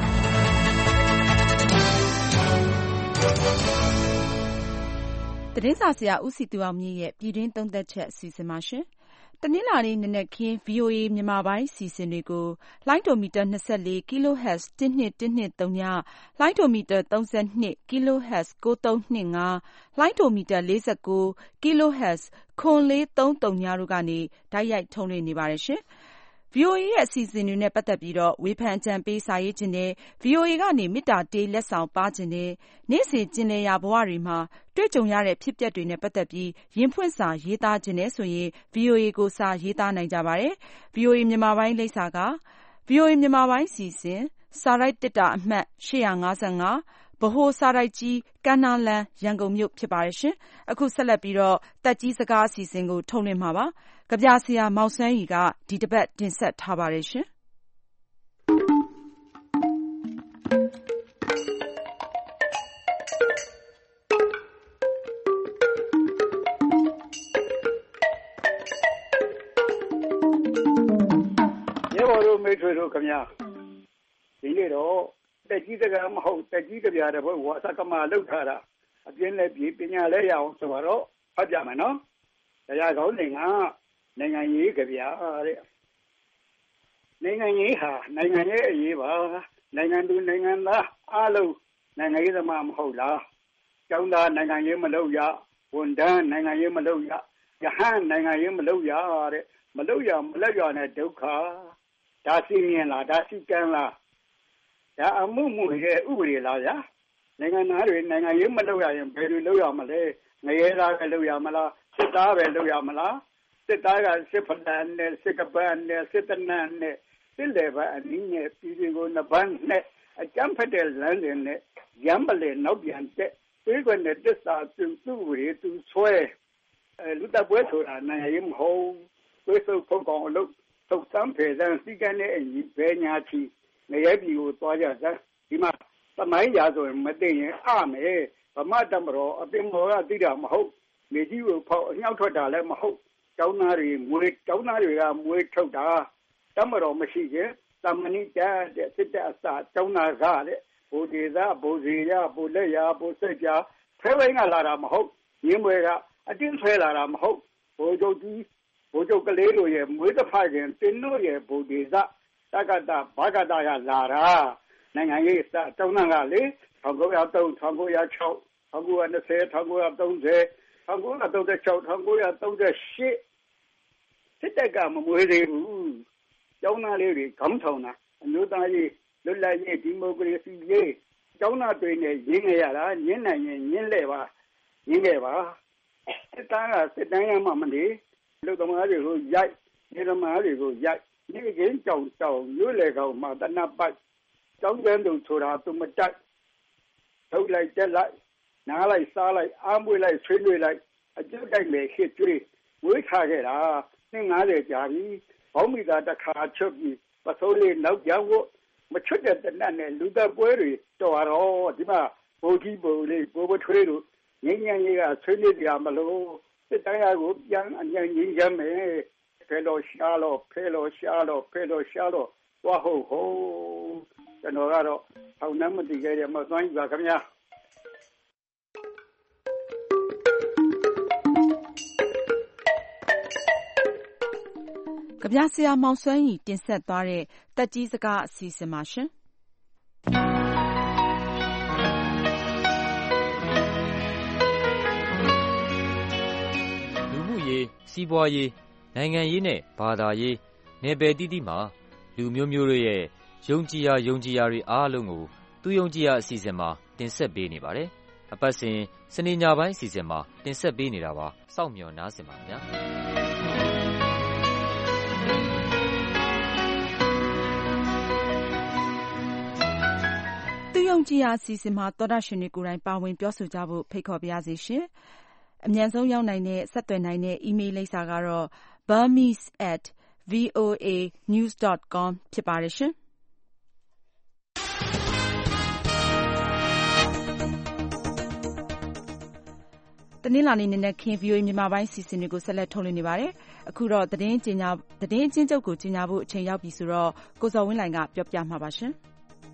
သတင်းစာဆရာဦးစီသူအောင်မြင့်ရဲ့ပြည်တွင်းသုံးသပ်ချက်အစီအစဉ်ပါရှင်တနင်္လာနေ့နနက်ခင်း ဗွီအိုအေ မြန်မာပိုင်းအစီအစဉ်တွေကိုလိုင်းဒိုမီတာ၂၄ kHz တစ်နှစ်တစ်နှစ်သုံးညလိုင်းဒိုမီတာ၃၂ kHz ကိုသုံးနှစ်ငါလိုင်းဒိုမီတာ၄၉ kHz ခွန်လေးသုံးသုံးညတို့ကနေတိုက်ရိုက်ထုတ်လွှင့်နေပါတယ်ရှင်ဗွီအိုအေရဲ့အစီအစဉ်တွေနဲ့ပတ်သက်ပြီးတော့ဝေဖန်ကြံပေးစာရေးခြင်းနဲ့ ဗွီအိုအေကနေမေတ္တာတေးလက်ဆောင်ပါခြင်းနဲ့နေ့စဉ်ကျင်လည်ရာဘဝတွေမှာတွေ့ကြုံရတဲ့ဖြစ်ပျက်တွေနဲ့ပတ်သက်ပြီးရင်ဖွင့်စာရေးသားခြင်းနဲ့ဆိုရင် ဗွီအိုအေ ကိုစာရေးသားနိုင်ကြပါတယ်။ ဗွီအိုအေမြန်မာပိုင်းလိပ်စာက ဗွီအိုအေမြန်မာပိုင်းစီစဉ်စာရိုက်တစ်တာအမှတ်၈၅၅ဗဟိုစာရိုက်ကြီးကမ်းနားလမ်းရန်ကုန်မြို့ဖြစ်ပါတယ်ရှင်။အခုဆက်လက်ပြီးတော့တက်ကြီးစကားအစီအစဉ်ကိုထုတ်လွှင့်မှာပါ။ကဗျာဆရာမောင်ဆန်းရီကဒီတစ်ပတ်တင်ဆက်ထားပါတယ်ရှင်။ရေဘော်တို့မိတ်ဆွေတို့ခင်ဗျာဒီနေ့တော့တက်ကြီးစကားမဟုတ်တက်ကြီးကြပြတဲ့ဘုရားစကမလောက်ထားတာအပြင်းနဲ့ပြည်ပညာလဲရအောင်ဆိုတော့ဖတ်ပြမယ်နော်တရားကောင်းနေကနိုင်ငံရေးကြပြတဲ့နိုင်ငံရေးဟာနိုင်ငံရဲ့အရေးပါနိုင်ငံသူနိုင်ငံသားအားလုံးနိုင်ငံရေးသမားမဟုတ်လားကျောင်းသားနိုင်ငံရေးမလုပ်ရဝန်ထမ်းနိုင်ငံရေးမလုပ်ရယဟန်နိုင်ငံရေးမလုပ်ရတဲ့မလုပ်ရမလက်ရနဲ့ဒုက္ခဒါစီမြင်လားဒါစီကံလားဒါအမှုမှုရဲ့ဥပဒေလားဗျာနိုင်ငံသားတွေနိုင်ငံရေးမလုပ်ရရင်ဘယ်လိုလုပ်ရမလဲငရဲသားပဲလုပ်ရမလားစစ်သားပဲလုပ်ရမလားစစ်သားကစစ်ဖလန်နဲ့စစ်ကပန်းနဲ့စစ်တနန်နဲ့စစ်လေပါအနည်းနဲ့ပြည်တွေကိုနှစ်ပန်းနဲ့အကြမ်းဖက်တဲ့လမ်းတွေနဲ့ရမ်းပလေနောက်ပြန်တဲ့တွေးခွနဲ့တစ္ဆာသူသူ့တွေသူဆွဲအဲလူတပွဲဆိုတာနိုင်ငံရေးမဟုတ်တွေးစုပ်ဖို့ကောင်အလုပ်သုတ်သမ်းဖေစမ်းစီကံနဲ့အညီပဲညာချီငရဲပြည်ကိုသွားကြစမ်းဒီမှာသမိုင်းရာဆိုရင်မသိရင်အမယ်ဗမာတမတော်အပင်မော်ကသိတာမဟုတ်မြေကြီးကိုဖောက်အညှောက်ထွက်တာလည်းမဟုတ်ကျောင်းသားတွေမွေးကျောင်းသားတွေကမွေးထုတ်တာတမတော်မရှိခြင်းတမဏိတတဲ့စစ်တပ်အစကျောင်းသားကတဲ့ဘုဒေသာဘုဇေယဘုလက်ရဘုစိတ်ပြထဖဲဝိုင်းကလာတာမဟုတ်ရင်းပွဲကအတင်းဆွဲလာတာမဟုတ်ဘိုးချုပ်ကြီးဘိုးချုပ်ကလေးတို့ရဲ့မွေးတစ်ဖခင်တင်းတို့ရဲ့ဗုဒ္ဓေသတက္ကတာဘာကတာကလာတာနိုင်ငံရေးစတောင်းတကလေ၁၉၀၃ ၁၉၀၆ ၁၉၂၀ ၁၉၃၀ ၁၉၃၆ ၁၉၃၈စစ်တပ်ကမမွေးသေးဘူးကျောင်းသားလေးတွေခေါင်းဆောင်တာအမျိုးသားရေးလွတ်လပ်ရေးဒီမိုကရေစီရေးကျောင်းသားတွေနဲ့ရင်းနေရတာညင်းနိုင်ရင်ညင်းလဲပါရင်းခဲ့ပါစစ်သားကစစ်တမ်းရမှမနေလူသမားတွေကိုရိုက်နေသမားတွေကိုရိုက်နေကင်းကြောင်တောင်ရွလေကောင်မှာတနပ်ပတ်ကျောင်းကျန်းသူဆိုတာသူမတိုက်ထုတ်လိုက်တက်လိုက်နားလိုက်စားလိုက်အားမွေးလိုက်ဆွေးနွေးလိုက်အကျဉ်းတိုက်မယ်ခစ်ကျွေးဝေးထားခဲ့တာနှစ်၅၀ကြာပြီဘောင်းမီတာတစ်ခါချုပ်ပြီးပစိုးလေးနောက်ပြောင်းဖို့မချွတ်တဲ့တနတ်နဲ့လူသက်ပွဲတွေတော်တော့ဒီမှာဘိုးကြီးဘိုးလေးဘိုးဘထွေးတို့ငင်းငင်းကြီးကဆွေးနွေးကြမလို့စစ်တရားကိုပြန်အញ្ញငင်းရမယ်ဖဲလို့ရှားလို့ဖဲလို့ရှားလို့ဖဲလို့ရှားလို့ဝါဟုတ်ဟုတ်ကျွန်တော်ကတော့ထောင်နှမ်းမတည်ခဲ့တဲ့မသွမ်းကြီးပါခင်ဗျာကဗျာဆရာမောင်စွမ်းရီတင်ဆက်သွားတဲ့တက်ကြီးစကားအစီအစဉ်ပါရှင်လူမှုရေးစီးပွားရေးနိုင်ငံရေးနဲ့ဘာသာရေးနယ်ပယ်တိတိမှာလူမျိုးမျိုးတို့ရဲ့ယုံကြည်ရာယုံကြည်ရာတွေအားလုံးကိုသူယုံကြည်ရာအစီအစဉ်မှာတင်ဆက်ပေးနေပါတယ်အပတ်စဉ်စနေညပိုင်းအစီအစဉ်မှာတင်ဆက်ပေးနေတာပါစောင့်မျှော်နားဆင်ပါခင်ဗျာသူယုံကြည်ရာအစီအစဉ်မှာသောတာရှင်တွေကိုယ်တိုင်ပါဝင်ပြောဆိုကြဖို့ဖိတ်ခေါ်ပါရစေရှင်အမြန်ဆုံးရောက်နိုင်တဲ့ဆက်သွယ်နိုင်တဲ့ email လိပ်စာကတော့ burmese at voa news dot com ဖြစ်ပါတယ်ရှင်တနင်္လာနေ့နေ့နဲ့ခင် ဗွီအိုအေ မြန်မာပိုင်းစီစဉ်တွေကိုဆက်လက်ထုတ်လွှင့်နေပါတယ်။အခုတော့သတင်းကြေညာသတင်းအချင်းချုပ်ကိုကြေညာဖို့အချိန်ရောက်ပြီဆိုတော့ကိုဇော်ဝင်းလှိုင်ကပြောပြမှာပါရှင်။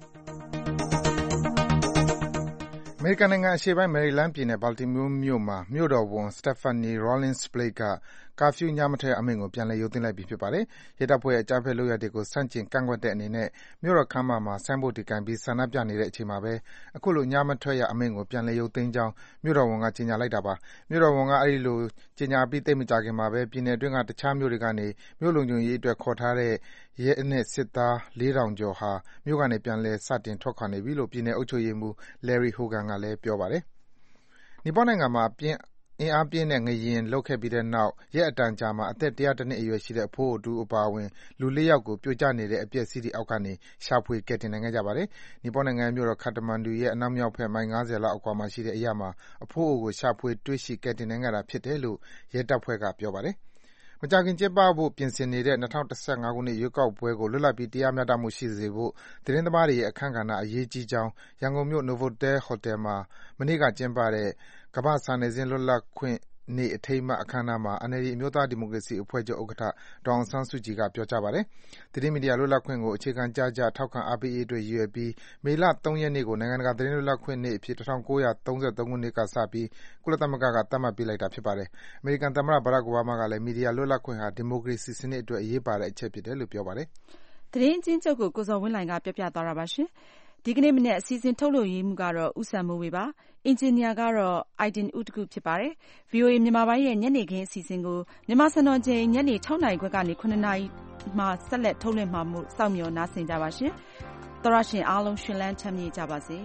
အမေရိကန်နိုင်ငံအရှေ့ပိုင်းမယ်ရီလန်းပြည်နယ် Baltimore မြို့မှာမြို့တော်ဝန် Stephanie Rawlings Blake ကကာဖျူးညမထွက်ရအမိန့်ကိုပြန်လည်ရုပ်သိမ်းလိုက်ပြီဖြစ်ပါတယ်။ရဲတပ်ဖွဲ့ရဲ့အကြမ်းဖက်လုပ်ရပ်တွေကိုဆန့်ကျင်ကန့်ကွက်တဲ့အနေနဲ့မြို့တော်ခန်းမမှာဆိုင်းဘုတ်တွေကိုင်ပြီးဆန္ဒပြနေတဲ့အချိန်မှာပဲအခုလိုညမထွက်ရအမိန့်ကိုပြန်လည်ရုပ်သိမ်းကြောင်းမြို့တော်ဝန်ကကြေညာလိုက်တာပါ။မြို့တော်ဝန်ကအဲဒီလိုကြေညာပြီးသိပ်မကြာခင်မှာပဲပြည်နယ်အတွင်းကတခြားမြို့တွေကနေမြို့လုံခြုံရေးအတွက်ခေါ်ထားတဲ့ရဲနဲ့စစ်သားလေးထောင်ကျော်ဟာမြို့ကနေပြန်လည်စတင်ထွက်ခွာနေပြီလို့ပြည်နယ်အုပ်ချုပ်ရေးမှူး Larry Hogan ကလည်းပြောပါတယ်။နီပေါနိုင်ငံမှာအင်အားပြင်းတဲ့ငလျင်လှုပ်ခဲ့ပြီးတဲ့နောက်ရက်အတန်ကြာမှာအသက်၁၀၁နှစ်အရွယ်ရှိတဲ့အဖိုးအိုတဦးအပါအဝင်လူလေးယောက်ကိုပြိုကျနေတဲ့အပျက်အစီးတွေအောက်ကနေရှာဖွေကယ်တင်နိုင်ခဲ့ကြပါတယ်။နီပေါနိုင်ငံရဲ့မြို့တော်ခတ္တမန္ဒူရဲ့အနောက်မြောက်ဘက်မိုင်၅၀လောက်အကွာမှာရှိတဲ့အရပ်မှာအဖိုးအိုကိုရှာဖွေတွေ့ရှိကယ်တင်နိုင်ခဲ့တာဖြစ်တယ်လို့ရဲတပ်ဖွဲ့ကပြောပါတယ်။မကြာခင်ကျင်းပဖို့ပြင်ဆင်နေတဲ့၂၀၁၅ခုနှစ်ရွေးကောက်ပွဲကိုလွတ်လပ်ပြီးတရားမျှတမှုရှိစေဖို့သတင်းသမားတွေရဲ့အခန်းကဏ္ဍအရေးကြီးကြောင်းရန်ကုန်မြို့ Novotel ဟိုတယ်မှာမနေ့ကကျင်းပတဲ့ကမ္ဘာ့စာနယ်ဇင်းလွတ်လပ်ခွင့်နေ့အထိမ်းအမှတ်အခမ်းအနားမှာ အန်အယ်လ်ဒီအမျိုးသားဒီမိုကရေစီအဖွဲ့ချုပ်ဥက္ကဋ္ဌဒေါ်အောင်ဆန်းစုကြည်ကပြောကြားပါတယ်။သတင်းမီဒီယာလွတ်လပ်ခွင့်ကိုအခြေခံကျကျထောက်ခံအားပေးရေးအတွက်ရည်ရွယ်ပြီးမေလ၃ရက်နေ့ကိုနိုင်ငံတကာသတင်းလွတ်လပ်ခွင့်နေ့အဖြစ်၁၉၃၃ခုနှစ်ကစပြီးကုလသမဂ္ဂကသတ်မှတ်ပေးလိုက်တာဖြစ်ပါတယ်။အမေရိကန်သမ္မတ Barack Obama ကလည်းမီဒီယာလွတ်လပ်ခွင့်ဟာဒီမိုကရေစီစနစ်အတွက်အရေးပါတဲ့အချက်ဖြစ်တယ်လို့ပြောပါတယ်။သတင်းအချင်းချုပ်ကိုကိုဇော်ဝင်းလှိုင်ကပြောပြသွားတာပါရှင်။ဒီကနေ့မနေ့အစီအစဉ်ထုတ်လွှင့်ရေးမှုကတော့ဦးစံမိုးဝေပါ။အင်ဂျင်နီယာကတော့ Aiden ဦးတကူဖြစ်ပါတယ်။ ဗွီအိုအေမြန်မာပိုင်းရဲ့ညနေခင်းအစီအစဉ်ကိုမြန်မာစံတော်ချိန်ညနေ၆နာရီခွဲကနေ၇နာရီမှဆက်လက်ထုတ်လွှင့်မှာမို့စောင့်မျှော်နားဆင်ကြပါရှင်။သောရရှင်အားလုံးရှင်လန်းချမ်းမြေ့ကြပါစေ။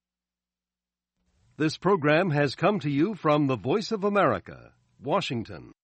This program has come to you from the Voice of America, Washington.